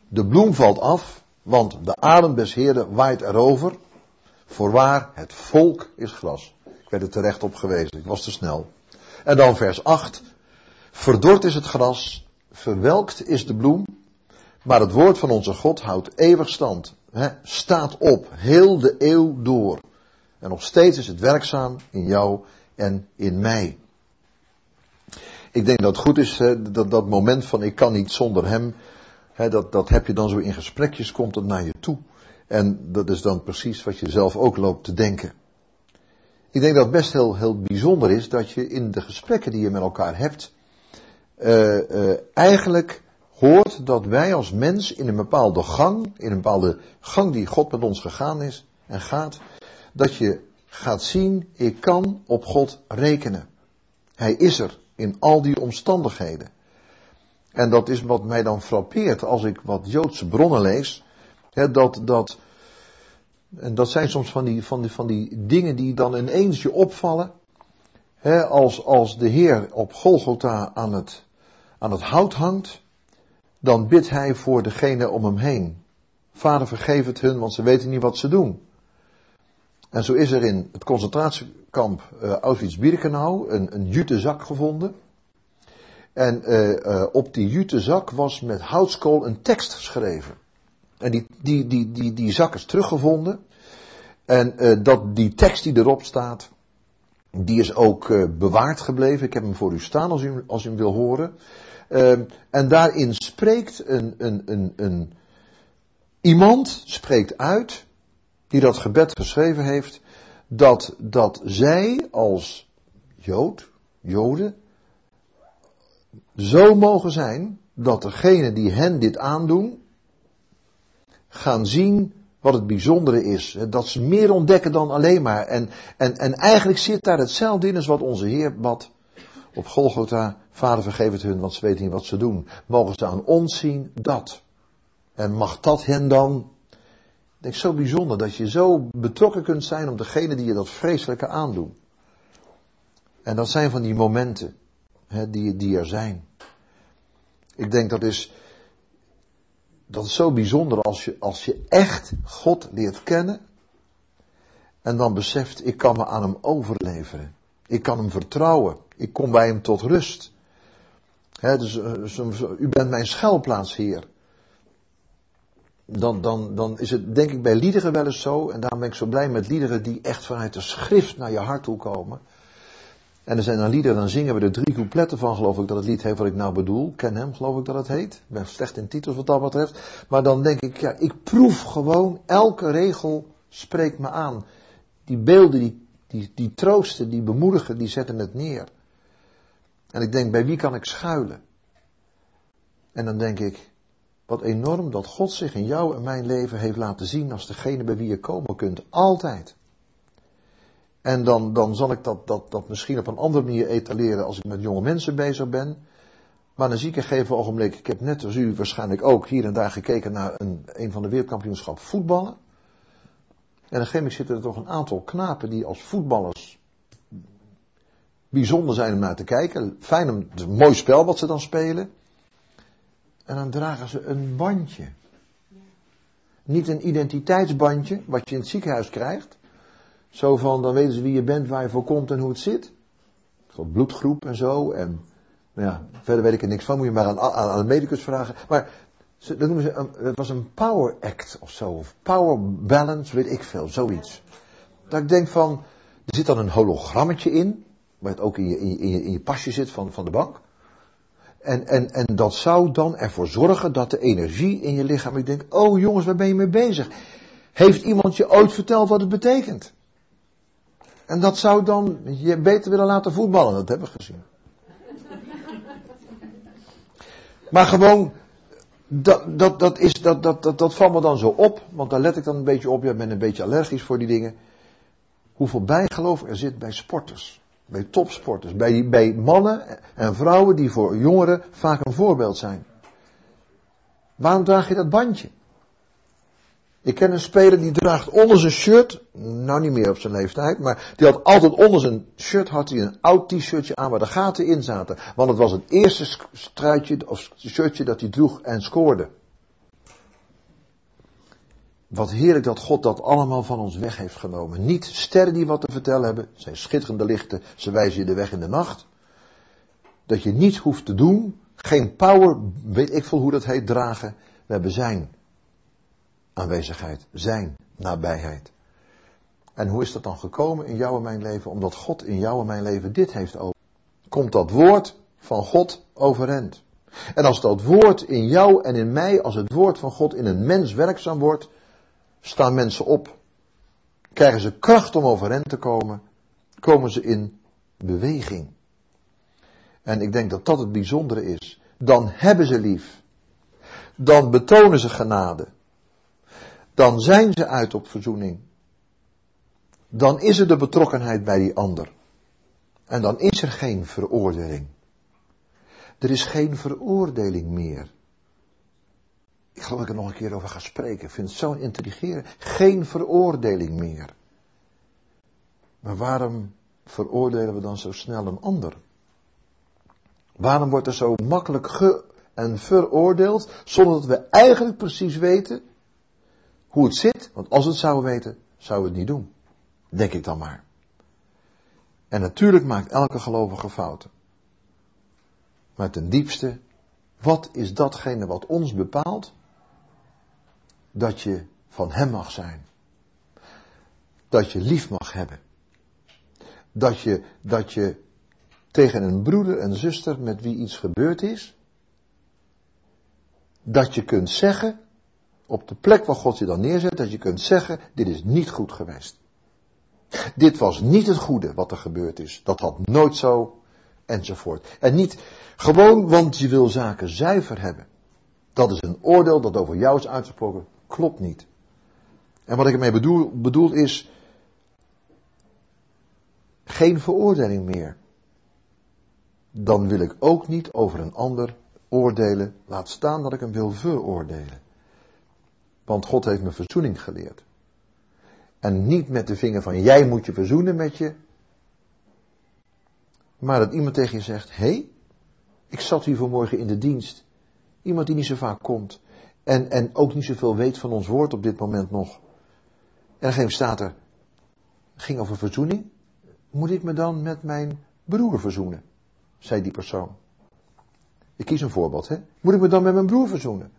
De bloem valt af, want de adem des Heeren waait erover. Voorwaar, het volk is gras. Ik werd er terecht op gewezen, ik was te snel. En dan vers acht. Verdord is het gras, verwelkt is de bloem, maar het woord van onze God houdt eeuwig stand. He, staat op, heel de eeuw door. En nog steeds is het werkzaam in jou en in mij. Ik denk dat het goed is, he, dat, dat moment van ik kan niet zonder hem, he, dat, dat heb je dan zo in gesprekjes, komt het naar je toe. En dat is dan precies wat je zelf ook loopt te denken. Ik denk dat het best heel, heel bijzonder is dat je in de gesprekken die je met elkaar hebt, uh, uh, eigenlijk hoort dat wij als mens in een bepaalde gang, in een bepaalde gang die God met ons gegaan is en gaat, dat je gaat zien, ik kan op God rekenen. Hij is er in al die omstandigheden. En dat is wat mij dan frappeert als ik wat Joodse bronnen lees, hè, dat, dat, en dat zijn soms van die, van die, van die dingen die dan ineens je opvallen, hè, als, als de Heer op Golgotha aan het, aan het hout hangt, dan bidt hij voor degene om hem heen. Vader, vergeef het hun, want ze weten niet wat ze doen. En zo is er in het concentratiekamp uh, Auschwitz-Birkenau een, een jute zak gevonden. En uh, uh, op die jute zak was met houtskool een tekst geschreven. En die, die, die, die, die zak is teruggevonden. En uh, dat, die tekst die erop staat, die is ook uh, bewaard gebleven. Ik heb hem voor u staan als u, als u hem wil horen. Uh, en daarin spreekt een, een, een, een, iemand spreekt uit, die dat gebed geschreven heeft, dat, dat zij als Jood, Joden, zo mogen zijn, dat degenen die hen dit aandoen, gaan zien wat het bijzondere is. Dat ze meer ontdekken dan alleen maar. En, en, en eigenlijk zit daar hetzelfde in als wat onze Heer bad op Golgotha. Vader, vergeef het hun, want ze weten niet wat ze doen. Mogen ze aan ons zien dat. En mag dat hen dan... Ik denk zo bijzonder dat je zo betrokken kunt zijn op degene die je dat vreselijke aandoen. En dat zijn van die momenten, hè, die, die er zijn. Ik denk dat is, dat is zo bijzonder als je, als je echt God leert kennen. En dan beseft, ik kan me aan hem overleveren. Ik kan hem vertrouwen. Ik kom bij hem tot rust. Hè, dus, dus u bent mijn schuilplaats, Heer. Dan, dan, dan is het denk ik bij liederen wel eens zo. En daarom ben ik zo blij met liederen die echt vanuit de schrift naar je hart toe komen. En er zijn dan liederen, dan zingen we er drie coupletten van, geloof ik dat het lied heeft wat ik nou bedoel. Ken hem, geloof ik dat het heet. Ik ben slecht in titels wat dat betreft. Maar dan denk ik, ja, ik proef gewoon, elke regel spreekt me aan. Die beelden, die, die, die troosten, die bemoedigen, die zetten het neer. En ik denk, bij wie kan ik schuilen? En dan denk ik, wat enorm dat God zich in jou en mijn leven heeft laten zien als degene bij wie je komen kunt. Altijd. En dan, dan zal ik dat, dat, dat misschien op een andere manier etaleren als ik met jonge mensen bezig ben. Maar dan zie ik een gegeven ogenblik, ik heb net als u waarschijnlijk ook hier en daar gekeken naar een, een van de wereldkampioenschap voetballen. En op een gegeven moment zitten er toch een aantal knapen die als voetballers bijzonder zijn om naar te kijken. Fijn, om, het is een mooi spel wat ze dan spelen. En dan dragen ze een bandje. Niet een identiteitsbandje, wat je in het ziekenhuis krijgt. Zo van, dan weten ze wie je bent, waar je voor komt en hoe het zit. Zo'n bloedgroep en zo. En nou ja, verder weet ik er niks van. Moet je maar aan, aan, aan de medicus vragen. Maar ze, dat noemen ze, een, het was een power act of zo. Of power balance, weet ik veel. Zoiets. Dat ik denk van, er zit dan een hologrammetje in. Waar het ook in je, in je, in je pasje zit van, van de bank. En, en, en dat zou dan ervoor zorgen dat de energie in je lichaam... Ik denk, oh jongens, waar ben je mee bezig? Heeft iemand je ooit verteld wat het betekent? En dat zou dan je beter willen laten voetballen, dat hebben we gezien. Maar gewoon, dat, dat, dat, is, dat, dat, dat, dat valt me dan zo op, want daar let ik dan een beetje op. Ja, ik ben een beetje allergisch voor die dingen. Hoeveel bijgeloof er zit bij sporters. Bij topsporters, bij, bij mannen en vrouwen die voor jongeren vaak een voorbeeld zijn. Waarom draag je dat bandje? Ik ken een speler die draagt onder zijn shirt, nou niet meer op zijn leeftijd, maar die had altijd onder zijn shirt had hij een oud t-shirtje aan waar de gaten in zaten. Want het was het eerste struitje of shirtje dat hij droeg en scoorde. Wat heerlijk dat God dat allemaal van ons weg heeft genomen. Niet sterren die wat te vertellen hebben. Het zijn schitterende lichten. Ze wijzen je de weg in de nacht. Dat je niets hoeft te doen. Geen power, weet ik veel hoe dat heet, dragen. We hebben zijn aanwezigheid. Zijn nabijheid. En hoe is dat dan gekomen in jou en mijn leven? Omdat God in jou en mijn leven dit heeft over. Komt dat woord van God overeind. En als dat woord in jou en in mij, als het woord van God in een mens werkzaam wordt, staan mensen op. Krijgen ze kracht om overeind te komen, komen ze in beweging. En ik denk dat dat het bijzondere is. Dan hebben ze lief. Dan betonen ze genade. Dan zijn ze uit op verzoening. Dan is er de betrokkenheid bij die ander. En dan is er geen veroordeling. Er is geen veroordeling meer. Ik geloof dat ik er nog een keer over ga spreken. Ik vind het zo intrigerend. Geen veroordeling meer. Maar waarom veroordelen we dan zo snel een ander? Waarom wordt er zo makkelijk ge- en veroordeeld, zonder dat we eigenlijk precies weten hoe het zit? Want als we het zouden weten, zouden we het niet doen. Denk ik dan maar. En natuurlijk maakt elke gelovige fouten. Maar ten diepste, wat is datgene wat ons bepaalt? Dat je van hem mag zijn. Dat je lief mag hebben. Dat je, dat je tegen een broeder en zuster met wie iets gebeurd is, dat je kunt zeggen, op de plek waar God je dan neerzet, dat je kunt zeggen, dit is niet goed geweest. Dit was niet het goede wat er gebeurd is. Dat had nooit zo, enzovoort. En niet gewoon, want je wil zaken zuiver hebben. Dat is een oordeel dat over jou is uitgesproken. Klopt niet. En wat ik ermee bedoel, bedoel is, geen veroordeling meer. Dan wil ik ook niet over een ander oordelen. Laat staan dat ik hem wil veroordelen. Want God heeft me verzoening geleerd. En niet met de vinger van jij moet je verzoenen met je. Maar dat iemand tegen je zegt, hé, hey, ik zat hier vanmorgen in de dienst. Iemand die niet zo vaak komt. En, en ook niet zoveel weet van ons woord op dit moment nog. En dan staat er, ging over verzoening. Moet ik me dan met mijn broer verzoenen? Zei die persoon. Ik kies een voorbeeld, hè. Moet ik me dan met mijn broer verzoenen?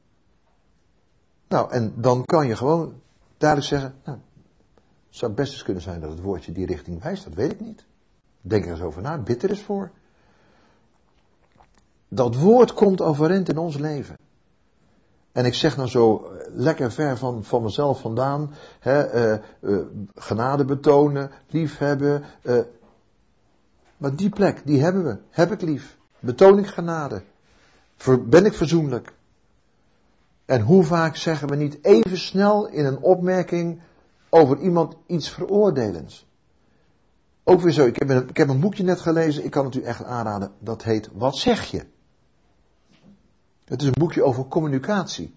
Nou, en dan kan je gewoon duidelijk zeggen, nou, het zou best eens kunnen zijn dat het woordje die richting wijst, dat weet ik niet. Denk er eens over na, bid er eens voor. Dat woord komt overeind in ons leven. En ik zeg nou zo lekker ver van, van mezelf vandaan, hè, uh, uh, genade betonen, liefhebben. Uh, maar die plek, die hebben we. Heb ik lief. Betoon ik genade. Ver, ben ik verzoenlijk. En hoe vaak zeggen we niet even snel in een opmerking over iemand iets veroordelends. Ook weer zo, ik heb, een, ik heb een boekje net gelezen, ik kan het u echt aanraden, dat heet Wat zeg je? Het is een boekje over communicatie.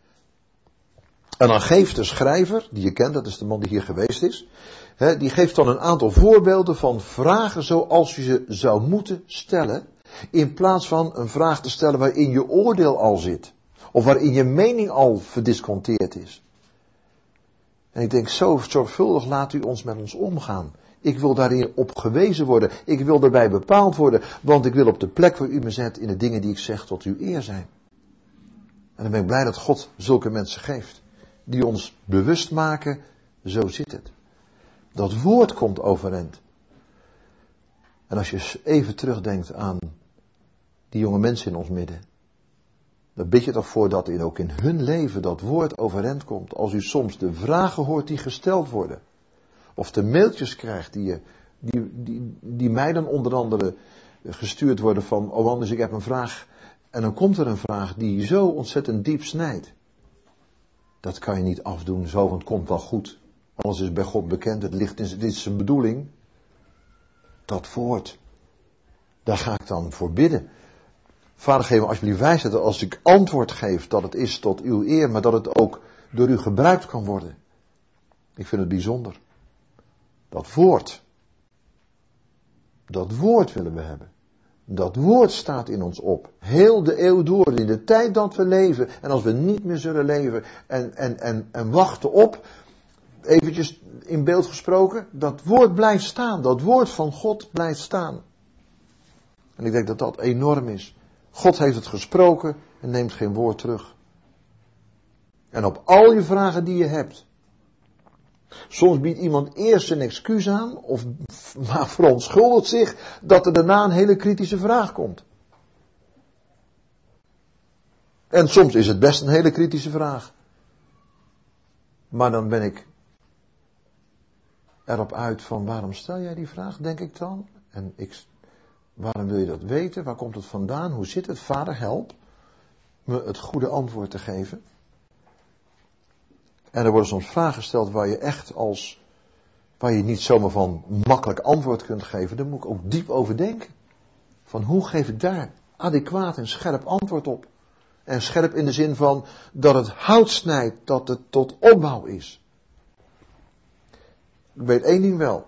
En dan geeft de schrijver, die je kent, dat is de man die hier geweest is, hè, die geeft dan een aantal voorbeelden van vragen zoals je ze zou moeten stellen, in plaats van een vraag te stellen waarin je oordeel al zit, of waarin je mening al verdisconteerd is. En ik denk, zo zorgvuldig laat u ons met ons omgaan. Ik wil daarin op gewezen worden. Ik wil daarbij bepaald worden. Want ik wil op de plek waar u me zet in de dingen die ik zeg tot uw eer zijn. En dan ben ik blij dat God zulke mensen geeft. Die ons bewust maken, zo zit het. Dat woord komt overeind. En als je even terugdenkt aan die jonge mensen in ons midden. Dan bid je toch voor dat in, ook in hun leven dat woord overeind komt. Als u soms de vragen hoort die gesteld worden. Of de mailtjes krijgt die, je, die, die, die mij dan onder andere gestuurd worden van, oh Anders, ik heb een vraag. En dan komt er een vraag die zo ontzettend diep snijdt. Dat kan je niet afdoen zo, want het komt wel goed. Alles is bij God bekend, het ligt in, dit is zijn bedoeling. Dat woord, daar ga ik dan voor bidden. Vader, geef me alsjeblieft wijsheid dat als ik antwoord geef dat het is tot uw eer, maar dat het ook door u gebruikt kan worden. Ik vind het bijzonder. Dat woord. Dat woord willen we hebben. Dat woord staat in ons op. Heel de eeuw door. In de tijd dat we leven. En als we niet meer zullen leven. En, en, en, en wachten op. Eventjes in beeld gesproken. Dat woord blijft staan. Dat woord van God blijft staan. En ik denk dat dat enorm is. God heeft het gesproken. En neemt geen woord terug. En op al je vragen die je hebt. Soms biedt iemand eerst een excuus aan, of maar verontschuldigt zich dat er daarna een hele kritische vraag komt. En soms is het best een hele kritische vraag. Maar dan ben ik erop uit van waarom stel jij die vraag, denk ik dan? En ik, waarom wil je dat weten? Waar komt het vandaan? Hoe zit het? Vader, help me het goede antwoord te geven. En er worden soms vragen gesteld waar je echt als, waar je niet zomaar van makkelijk antwoord kunt geven. Daar moet ik ook diep over denken. Van hoe geef ik daar adequaat en scherp antwoord op? En scherp in de zin van dat het hout snijdt, dat het tot opbouw is. Ik weet één ding wel.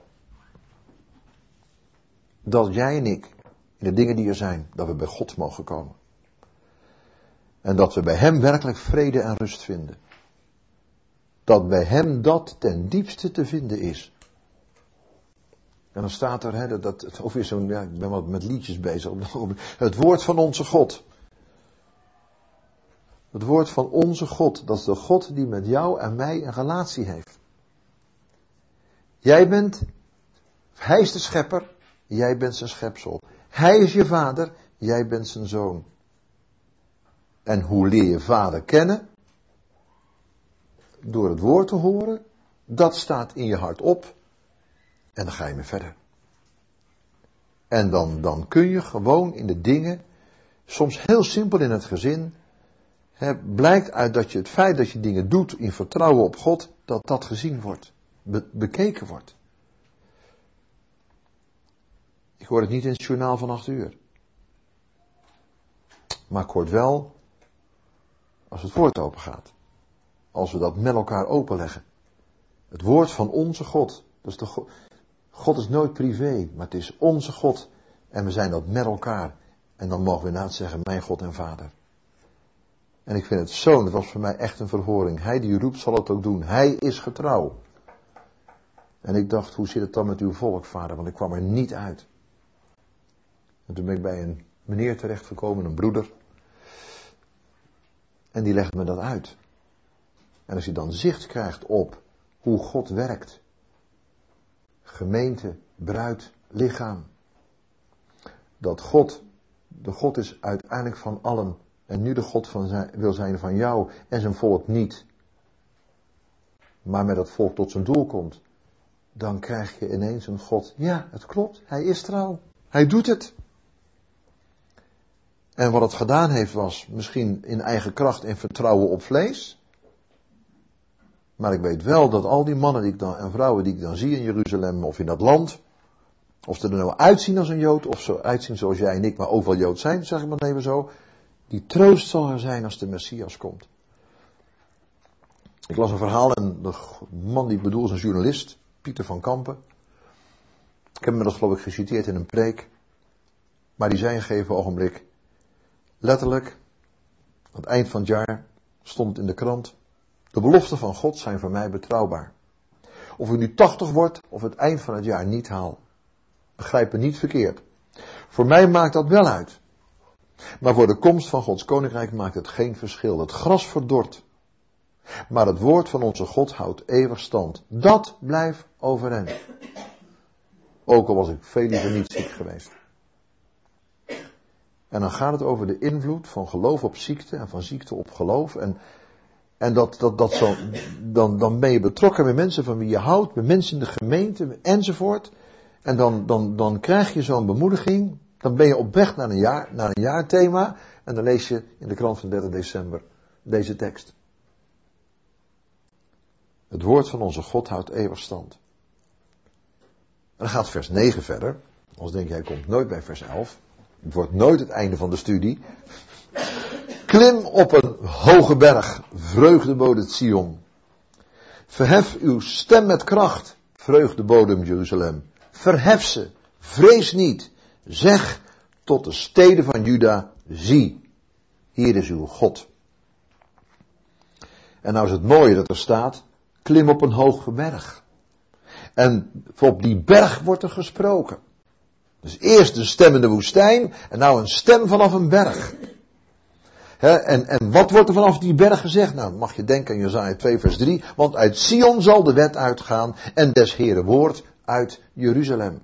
Dat jij en ik, in de dingen die er zijn, dat we bij God mogen komen. En dat we bij Hem werkelijk vrede en rust vinden. Dat bij Hem dat ten diepste te vinden is. En dan staat er, hè, dat, dat het over zo'n, ja, ik ben wat met liedjes bezig. Het woord van onze God. Het woord van onze God. Dat is de God die met jou en mij een relatie heeft. Jij bent, Hij is de schepper, jij bent zijn schepsel. Hij is je vader, jij bent zijn zoon. En hoe leer je vader kennen? Door het woord te horen, dat staat in je hart op. En dan ga je mee verder. En dan, dan kun je gewoon in de dingen, soms heel simpel in het gezin, hè, blijkt uit dat je het feit dat je dingen doet in vertrouwen op God, dat dat gezien wordt, be, bekeken wordt. Ik hoor het niet in het journaal van acht uur. Maar ik hoor het wel als het woord open gaat. Als we dat met elkaar openleggen. Het woord van onze God. Dat is de God. God is nooit privé, maar het is onze God. En we zijn dat met elkaar. En dan mogen we inderdaad zeggen, mijn God en Vader. En ik vind het zo, dat was voor mij echt een verhoring. Hij die roept zal het ook doen. Hij is getrouw. En ik dacht, hoe zit het dan met uw volk, Vader? Want ik kwam er niet uit. En toen ben ik bij een meneer terechtgekomen, een broeder. En die legde me dat uit. En als je dan zicht krijgt op hoe God werkt. Gemeente, bruid, lichaam. Dat God, de God is uiteindelijk van allen. En nu de God van zijn, wil zijn van jou en zijn volk niet. Maar met dat volk tot zijn doel komt. Dan krijg je ineens een God. Ja, het klopt. Hij is trouw. Hij doet het. En wat het gedaan heeft was misschien in eigen kracht en vertrouwen op vlees. Maar ik weet wel dat al die mannen die ik dan, en vrouwen die ik dan zie in Jeruzalem of in dat land. Of ze er nou uitzien als een Jood of zo uitzien zoals jij en ik, maar ook wel Jood zijn, zeg ik maar even zo. Die troost zal er zijn als de Messias komt. Ik las een verhaal en de man die ik bedoel is een journalist, Pieter van Kampen. Ik heb hem dat geloof ik geciteerd in een preek. Maar die zei een gegeven ogenblik, letterlijk, aan het eind van het jaar stond het in de krant. De beloften van God zijn voor mij betrouwbaar. Of ik nu tachtig word of het eind van het jaar niet haal. Begrijp me niet verkeerd. Voor mij maakt dat wel uit. Maar voor de komst van Gods koninkrijk maakt het geen verschil. Het gras verdort. Maar het woord van onze God houdt eeuwig stand. Dat blijft overeind. Ook al was ik veel liever niet ziek geweest. En dan gaat het over de invloed van geloof op ziekte en van ziekte op geloof. En, en dat, dat, dat zo, dan, dan ben je betrokken bij mensen van wie je houdt, bij mensen in de gemeente enzovoort. En dan, dan, dan krijg je zo'n bemoediging. Dan ben je op weg naar een, jaar, naar een jaarthema. En dan lees je in de krant van dertig december deze tekst. Het woord van onze God houdt eeuwig stand. En dan gaat vers negen verder. Anders denk je, hij komt nooit bij vers elf. Het wordt nooit het einde van de studie. Klim op een hoge berg, vreugdebodem Sion. Verhef uw stem met kracht, vreugdebodem Jeruzalem. Verhef ze, vrees niet. Zeg tot de steden van Juda, zie, hier is uw God. En nou is het mooie dat er staat, klim op een hoge berg. En op die berg wordt er gesproken. Dus eerst een stem in de woestijn en nou een stem vanaf een berg. He, en, en wat wordt er vanaf die berg gezegd? Nou, mag je denken aan Jesaja twee vers drie. Want uit Sion zal de wet uitgaan en des Heeren woord uit Jeruzalem.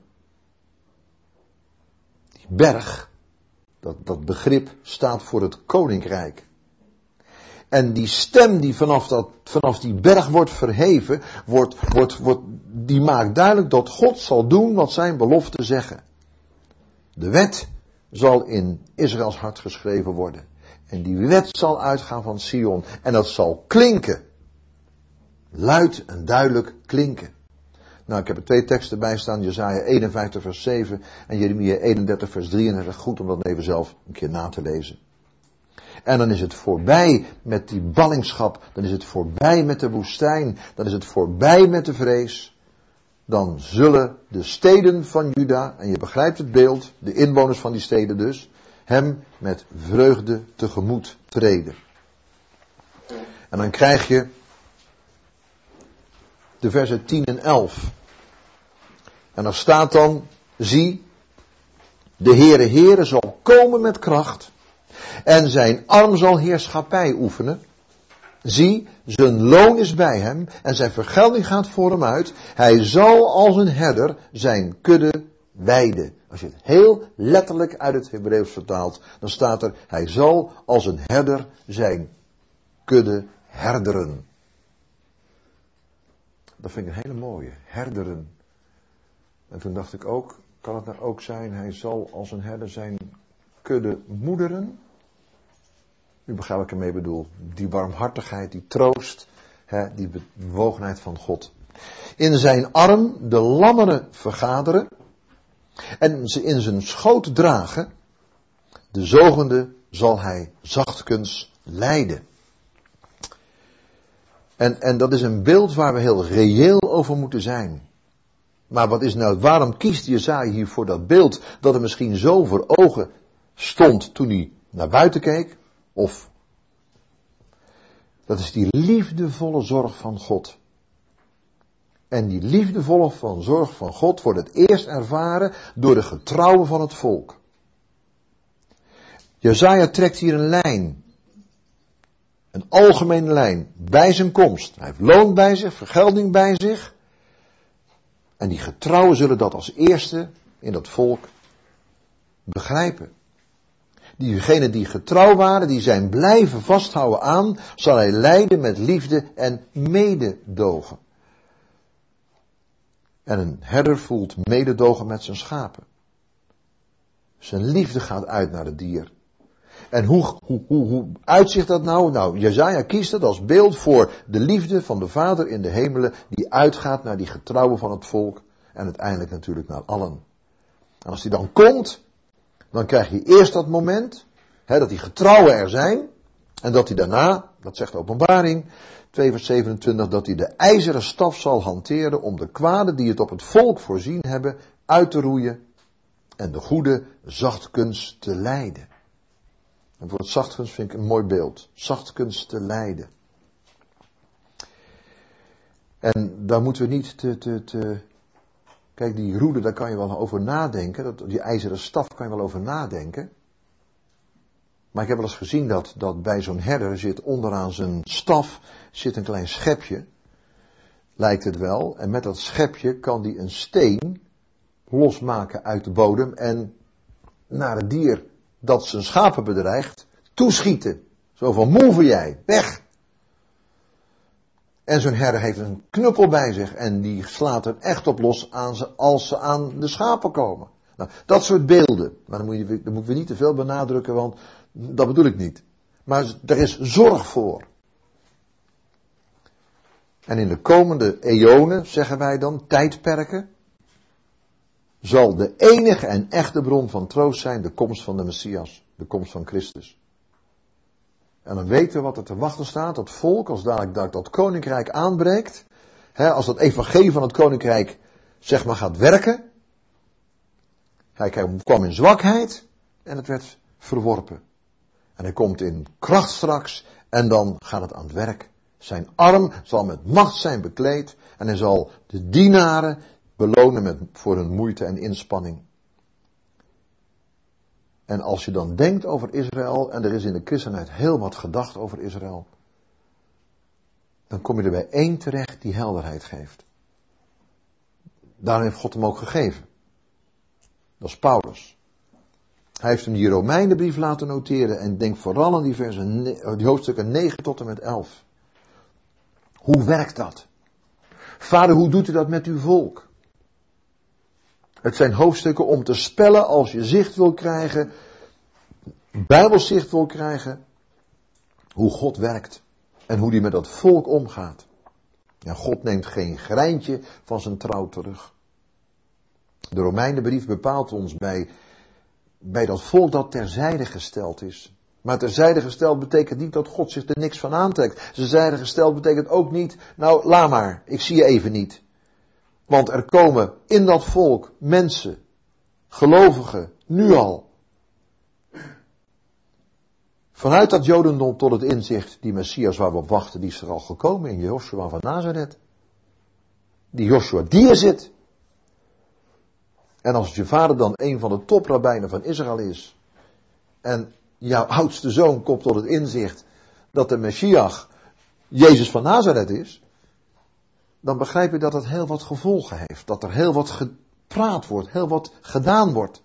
Die berg, dat, dat begrip staat voor het koninkrijk. En die stem die vanaf, dat, vanaf die berg wordt verheven, wordt, wordt, wordt, die maakt duidelijk dat God zal doen wat zijn beloften zeggen. De wet zal in Israëls hart geschreven worden. En die wet zal uitgaan van Sion. En dat zal klinken. Luid en duidelijk klinken. Nou, ik heb er twee teksten bij staan. Jesaja eenenvijftig vers zeven en Jeremia eenendertig vers drie. En het is goed om dat even zelf een keer na te lezen. En dan is het voorbij met die ballingschap. Dan is het voorbij met de woestijn. Dan is het voorbij met de vrees. Dan zullen de steden van Juda, en je begrijpt het beeld, de inwoners van die steden dus, hem met vreugde tegemoet treden. En dan krijg je de versen tien en elf. En daar staat dan, zie, de Heere Heere zal komen met kracht en zijn arm zal heerschappij oefenen. Zie, zijn loon is bij hem en zijn vergelding gaat voor hem uit. Hij zal als een herder zijn kudde weiden. Als je het heel letterlijk uit het Hebreeuws vertaalt, dan staat er, hij zal als een herder zijn kudde herderen. Dat vind ik een hele mooie, herderen. En toen dacht ik ook, kan het nou ook zijn, hij zal als een herder zijn kudde moederen? U begrijpt wat ik ermee bedoel. Die warmhartigheid, die troost, hè, die bewogenheid van God. In zijn arm de lammeren vergaderen en ze in zijn schoot dragen. De zogende zal hij zachtkens leiden. En, en dat is een beeld waar we heel reëel over moeten zijn. Maar wat is nou, waarom kiest Jesaja hier voor dat beeld dat er misschien zo voor ogen stond toen hij naar buiten keek? Of, dat is die liefdevolle zorg van God. En die liefdevolle van zorg van God wordt het eerst ervaren door de getrouwen van het volk. Jesaja trekt hier een lijn. Een algemene lijn. Bij zijn komst. Hij heeft loon bij zich, vergelding bij zich. En die getrouwen zullen dat als eerste in dat volk begrijpen. Diegenen die getrouw waren, die zijn blijven vasthouden aan, zal hij leiden met liefde en mededogen. En een herder voelt mededogen met zijn schapen. Zijn liefde gaat uit naar het dier. En hoe, hoe, hoe, hoe uitzicht dat nou? Nou, Jesaja kiest het als beeld voor de liefde van de Vader in de hemelen, die uitgaat naar die getrouwen van het volk en uiteindelijk natuurlijk naar allen. En als die dan komt, dan krijg je eerst dat moment, hè, dat die getrouwen er zijn, en dat hij daarna, dat zegt de Openbaring, twee vers zevenentwintig, dat hij de ijzeren staf zal hanteren om de kwaden die het op het volk voorzien hebben, uit te roeien en de goede zachtkens te leiden. Het woord zachtkens vind ik een mooi beeld. Zachtkens te leiden. En daar moeten we niet te, te, te... Kijk, die roede, daar kan je wel over nadenken. Dat, die ijzeren staf kan je wel over nadenken. Maar ik heb wel eens gezien dat, dat bij zo'n herder zit onderaan zijn staf zit een klein schepje. Lijkt het wel. En met dat schepje kan die een steen losmaken uit de bodem en naar het dier dat zijn schapen bedreigt, toeschieten. Zo van, move jij, weg. En zo'n herder heeft een knuppel bij zich en die slaat er echt op los aan ze, als ze aan de schapen komen. Nou, dat soort beelden, maar dan, moet je, dan moeten we niet te veel benadrukken, want dat bedoel ik niet. Maar er is zorg voor. En in de komende eonen, zeggen wij dan, tijdperken, zal de enige en echte bron van troost zijn de komst van de Messias, de komst van Christus. En dan weten we wat er te wachten staat, dat volk, als dadelijk dat, dat koninkrijk aanbreekt, hè, als dat evangelie van het koninkrijk, zeg maar, gaat werken. Hij kwam in zwakheid, en het werd verworpen. En hij komt in kracht straks en dan gaat het aan het werk. Zijn arm zal met macht zijn bekleed en hij zal de dienaren belonen met, voor hun moeite en inspanning. En als je dan denkt over Israël, en er is in de christenheid heel wat gedacht over Israël, dan kom je er bij één terecht die helderheid geeft. Daarom heeft God hem ook gegeven. Dat is Paulus. Hij heeft hem die Romeinenbrief laten noteren en denk vooral aan die, versen, die hoofdstukken negen tot en met elf. Hoe werkt dat? Vader, hoe doet u dat met uw volk? Het zijn hoofdstukken om te spellen als je zicht wil krijgen, bijbelzicht wil krijgen, hoe God werkt en hoe hij met dat volk omgaat. Ja, God neemt geen greintje van zijn trouw terug. De Romeinenbrief bepaalt ons bij, bij dat volk dat terzijde gesteld is. Maar terzijde gesteld betekent niet dat God zich er niks van aantrekt. Terzijde gesteld betekent ook niet, nou laat maar, ik zie je even niet. Want er komen in dat volk mensen, gelovigen, nu al. Vanuit dat Jodendom tot het inzicht, die Messias waar we op wachten, die is er al gekomen in Joshua van Nazareth. Die Joshua, die is het. En als je vader dan een van de toprabbijnen van Israël is, en jouw oudste zoon komt tot het inzicht dat de Messias Jezus van Nazareth is, dan begrijp je dat het heel wat gevolgen heeft. Dat er heel wat gepraat wordt, heel wat gedaan wordt.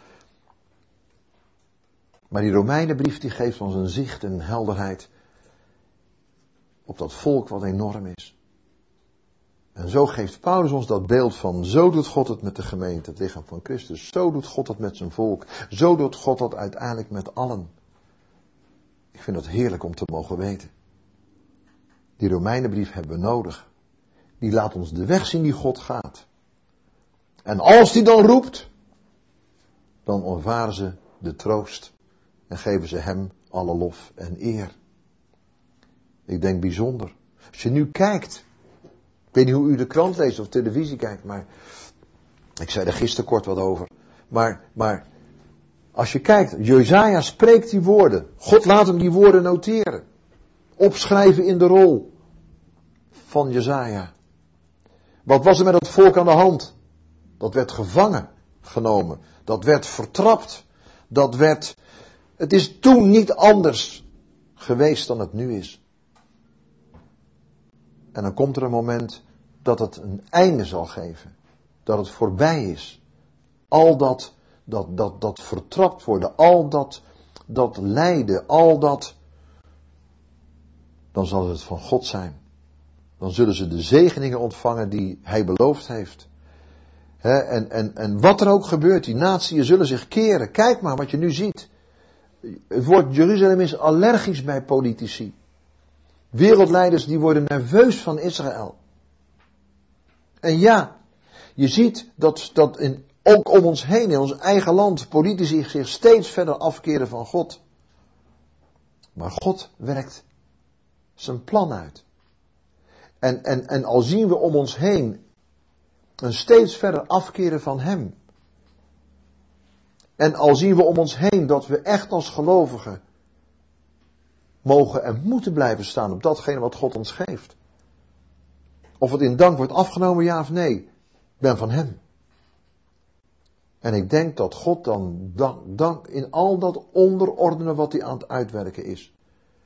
Maar die Romeinenbrief die geeft ons een zicht en een helderheid op dat volk wat enorm is. En zo geeft Paulus ons dat beeld van, zo doet God het met de gemeente, het lichaam van Christus. Zo doet God het met zijn volk. Zo doet God dat uiteindelijk met allen. Ik vind dat heerlijk om te mogen weten. Die Romeinenbrief hebben we nodig. Die laat ons de weg zien die God gaat. En als die dan roept, dan ervaren ze de troost en geven ze hem alle lof en eer. Ik denk bijzonder. Als je nu kijkt, ik weet niet hoe u de krant leest of televisie kijkt, maar ik zei er gisteren kort wat over. Maar, maar als je kijkt, Jesaja spreekt die woorden. God laat hem die woorden noteren. Opschrijven in de rol van Jesaja. Wat was er met het volk aan de hand? Dat werd gevangen genomen. Dat werd vertrapt. Dat werd... Het is toen niet anders geweest dan het nu is. En dan komt er een moment dat het een einde zal geven. Dat het voorbij is. Al dat, dat, dat, dat vertrapt worden. Al dat, dat lijden. Al dat... Dan zal het van God zijn. Dan zullen ze de zegeningen ontvangen die hij beloofd heeft. He, en, en, en wat er ook gebeurt, die natieën zullen zich keren. Kijk maar wat je nu ziet. Het woord Jeruzalem is allergisch bij politici. Wereldleiders die worden nerveus van Israël. En ja, je ziet dat, dat in, ook om ons heen, in ons eigen land, politici zich steeds verder afkeren van God. Maar God werkt zijn plan uit. En, en, en al zien we om ons heen een steeds verder afkeren van hem. En al zien we om ons heen dat we echt als gelovigen mogen en moeten blijven staan op datgene wat God ons geeft. Of het in dank wordt afgenomen, ja of nee. Ik ben van hem. En ik denk dat God dan dank, dank in al dat onderordenen wat hij aan het uitwerken is,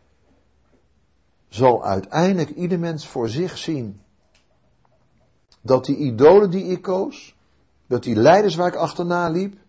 zal uiteindelijk ieder mens voor zich zien dat die idolen die ik koos, dat die leiders waar ik achterna liep,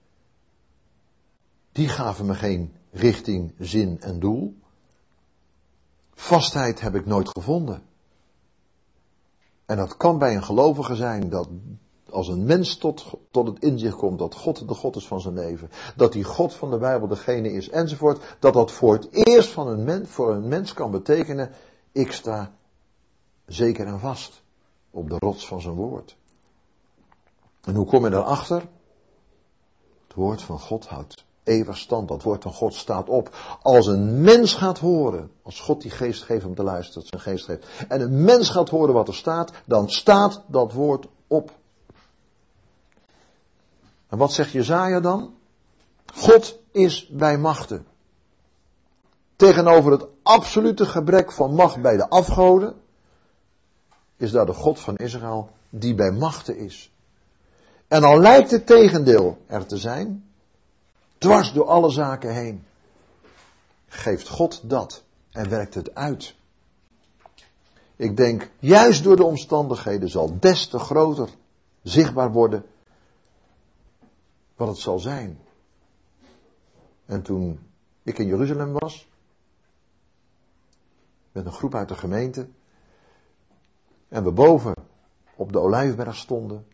die gaven me geen richting, zin en doel. Vastheid heb ik nooit gevonden. En dat kan bij een gelovige zijn dat als een mens tot, tot het inzicht komt dat God de God is van zijn leven, dat die God van de Bijbel degene is enzovoort, dat dat voor het eerst van een mens, voor een mens kan betekenen, ik sta zeker en vast op de rots van zijn woord. En hoe kom je daarachter? Het woord van God houdt eeuwig stand. Dat woord van God staat op. Als een mens gaat horen, als God die geest geeft om te luisteren, dat zijn geest geeft, en een mens gaat horen wat er staat, dan staat dat woord op. En wat zegt Jesaja dan? God is bij machten. Tegenover het absolute gebrek van macht bij de afgoden, is daar de God van Israël die bij machten is. En al lijkt het tegendeel er te zijn, dwars door alle zaken heen, geeft God dat en werkt het uit. Ik denk, juist door de omstandigheden zal des te groter zichtbaar worden wat het zal zijn. En toen ik in Jeruzalem was, met een groep uit de gemeente, en we boven op de Olijfberg stonden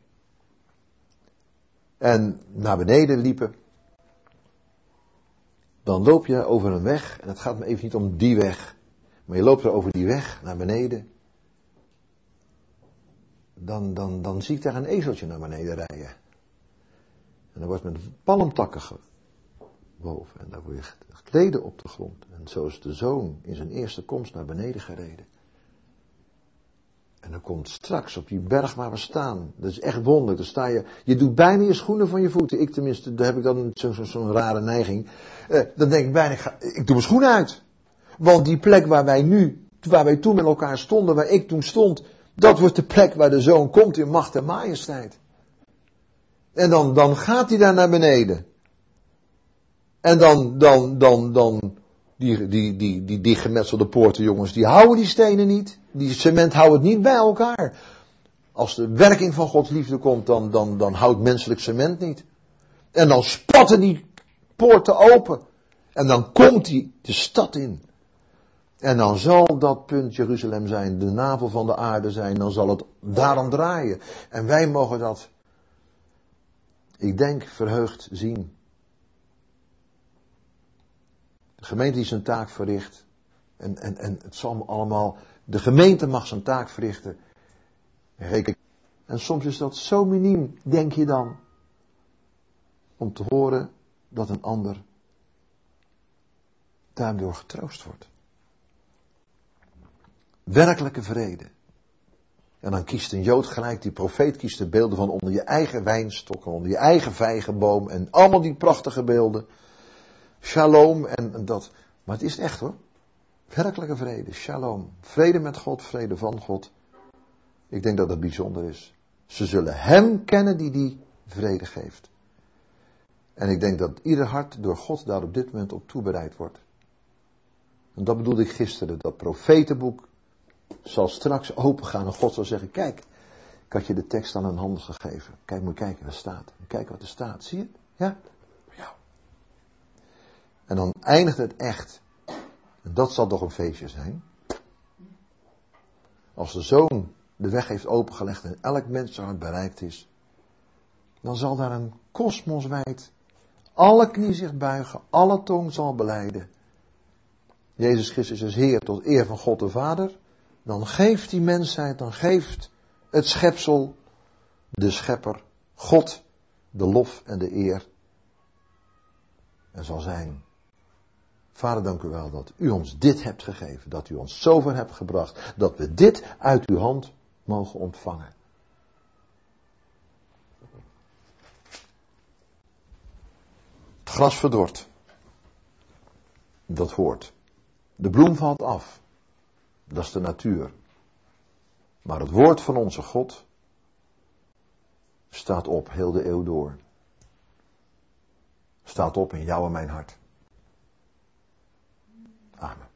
en naar beneden liepen, dan loop je over een weg, en het gaat me even niet om die weg, maar je loopt er over die weg naar beneden, dan, dan, dan zie ik daar een ezeltje naar beneden rijden. En dan wordt met palmtakken boven, en daar word je gekleden op de grond. En zo is de zoon in zijn eerste komst naar beneden gereden. En dan komt straks op die berg waar we staan, dat is echt wonderlijk, dan sta je, je doet bijna je schoenen van je voeten, ik tenminste, daar heb ik dan zo'n zo, zo'n rare neiging, eh, dan denk ik bijna, ik, ga, ik doe mijn schoenen uit. Want die plek waar wij nu, waar wij toen met elkaar stonden, waar ik toen stond, dat wordt de plek waar de zoon komt in macht en majesteit. En dan, dan gaat hij daar naar beneden. En dan, dan, dan, dan, die, die, die, die, die gemetselde poorten, jongens, die houden die stenen niet. Die cement houdt het niet bij elkaar. Als de werking van Gods liefde komt, dan, dan, dan houdt menselijk cement niet. En dan spatten die poorten open. En dan komt hij de stad in. En dan zal dat punt Jeruzalem zijn, de navel van de aarde zijn. Dan zal het daarom draaien. En wij mogen dat, ik denk, verheugd zien. De gemeente die zijn taak verricht. En, en, en het zal allemaal, de gemeente mag zijn taak verrichten. En soms is dat zo miniem, denk je dan. Om te horen dat een ander daardoor getroost wordt. Werkelijke vrede. En dan kiest een Jood gelijk, die profeet kiest de beelden van onder je eigen wijnstok, onder je eigen vijgenboom en allemaal die prachtige beelden. Shalom en, en dat. Maar het is echt hoor. Werkelijke vrede, shalom. Vrede met God, vrede van God. Ik denk dat het bijzonder is. Ze zullen hem kennen die die vrede geeft. En ik denk dat ieder hart door God daar op dit moment op toebereid wordt. En dat bedoelde ik gisteren. Dat profetenboek zal straks opengaan en God zal zeggen, kijk, ik had je de tekst aan een handen gegeven. Kijk, moet je kijken wat er staat. Kijk wat er staat. Zie je? Ja? Ja. En dan eindigt het echt. En dat zal toch een feestje zijn. Als de zoon de weg heeft opengelegd en elk mensenhart bereikt is, dan zal daar een kosmoswijd alle knie zich buigen, alle tong zal belijden. Jezus Christus is Heer tot eer van God de Vader. Dan geeft die mensheid, dan geeft het schepsel, de schepper, God, de lof en de eer. En zal zijn. Vader, dank u wel dat u ons dit hebt gegeven. Dat u ons zover hebt gebracht. Dat we dit uit uw hand mogen ontvangen. Het gras verdort. Dat hoort. De bloem valt af. Dat is de natuur. Maar het woord van onze God staat op heel de eeuw door. Staat op in jou en mijn hart. Amen.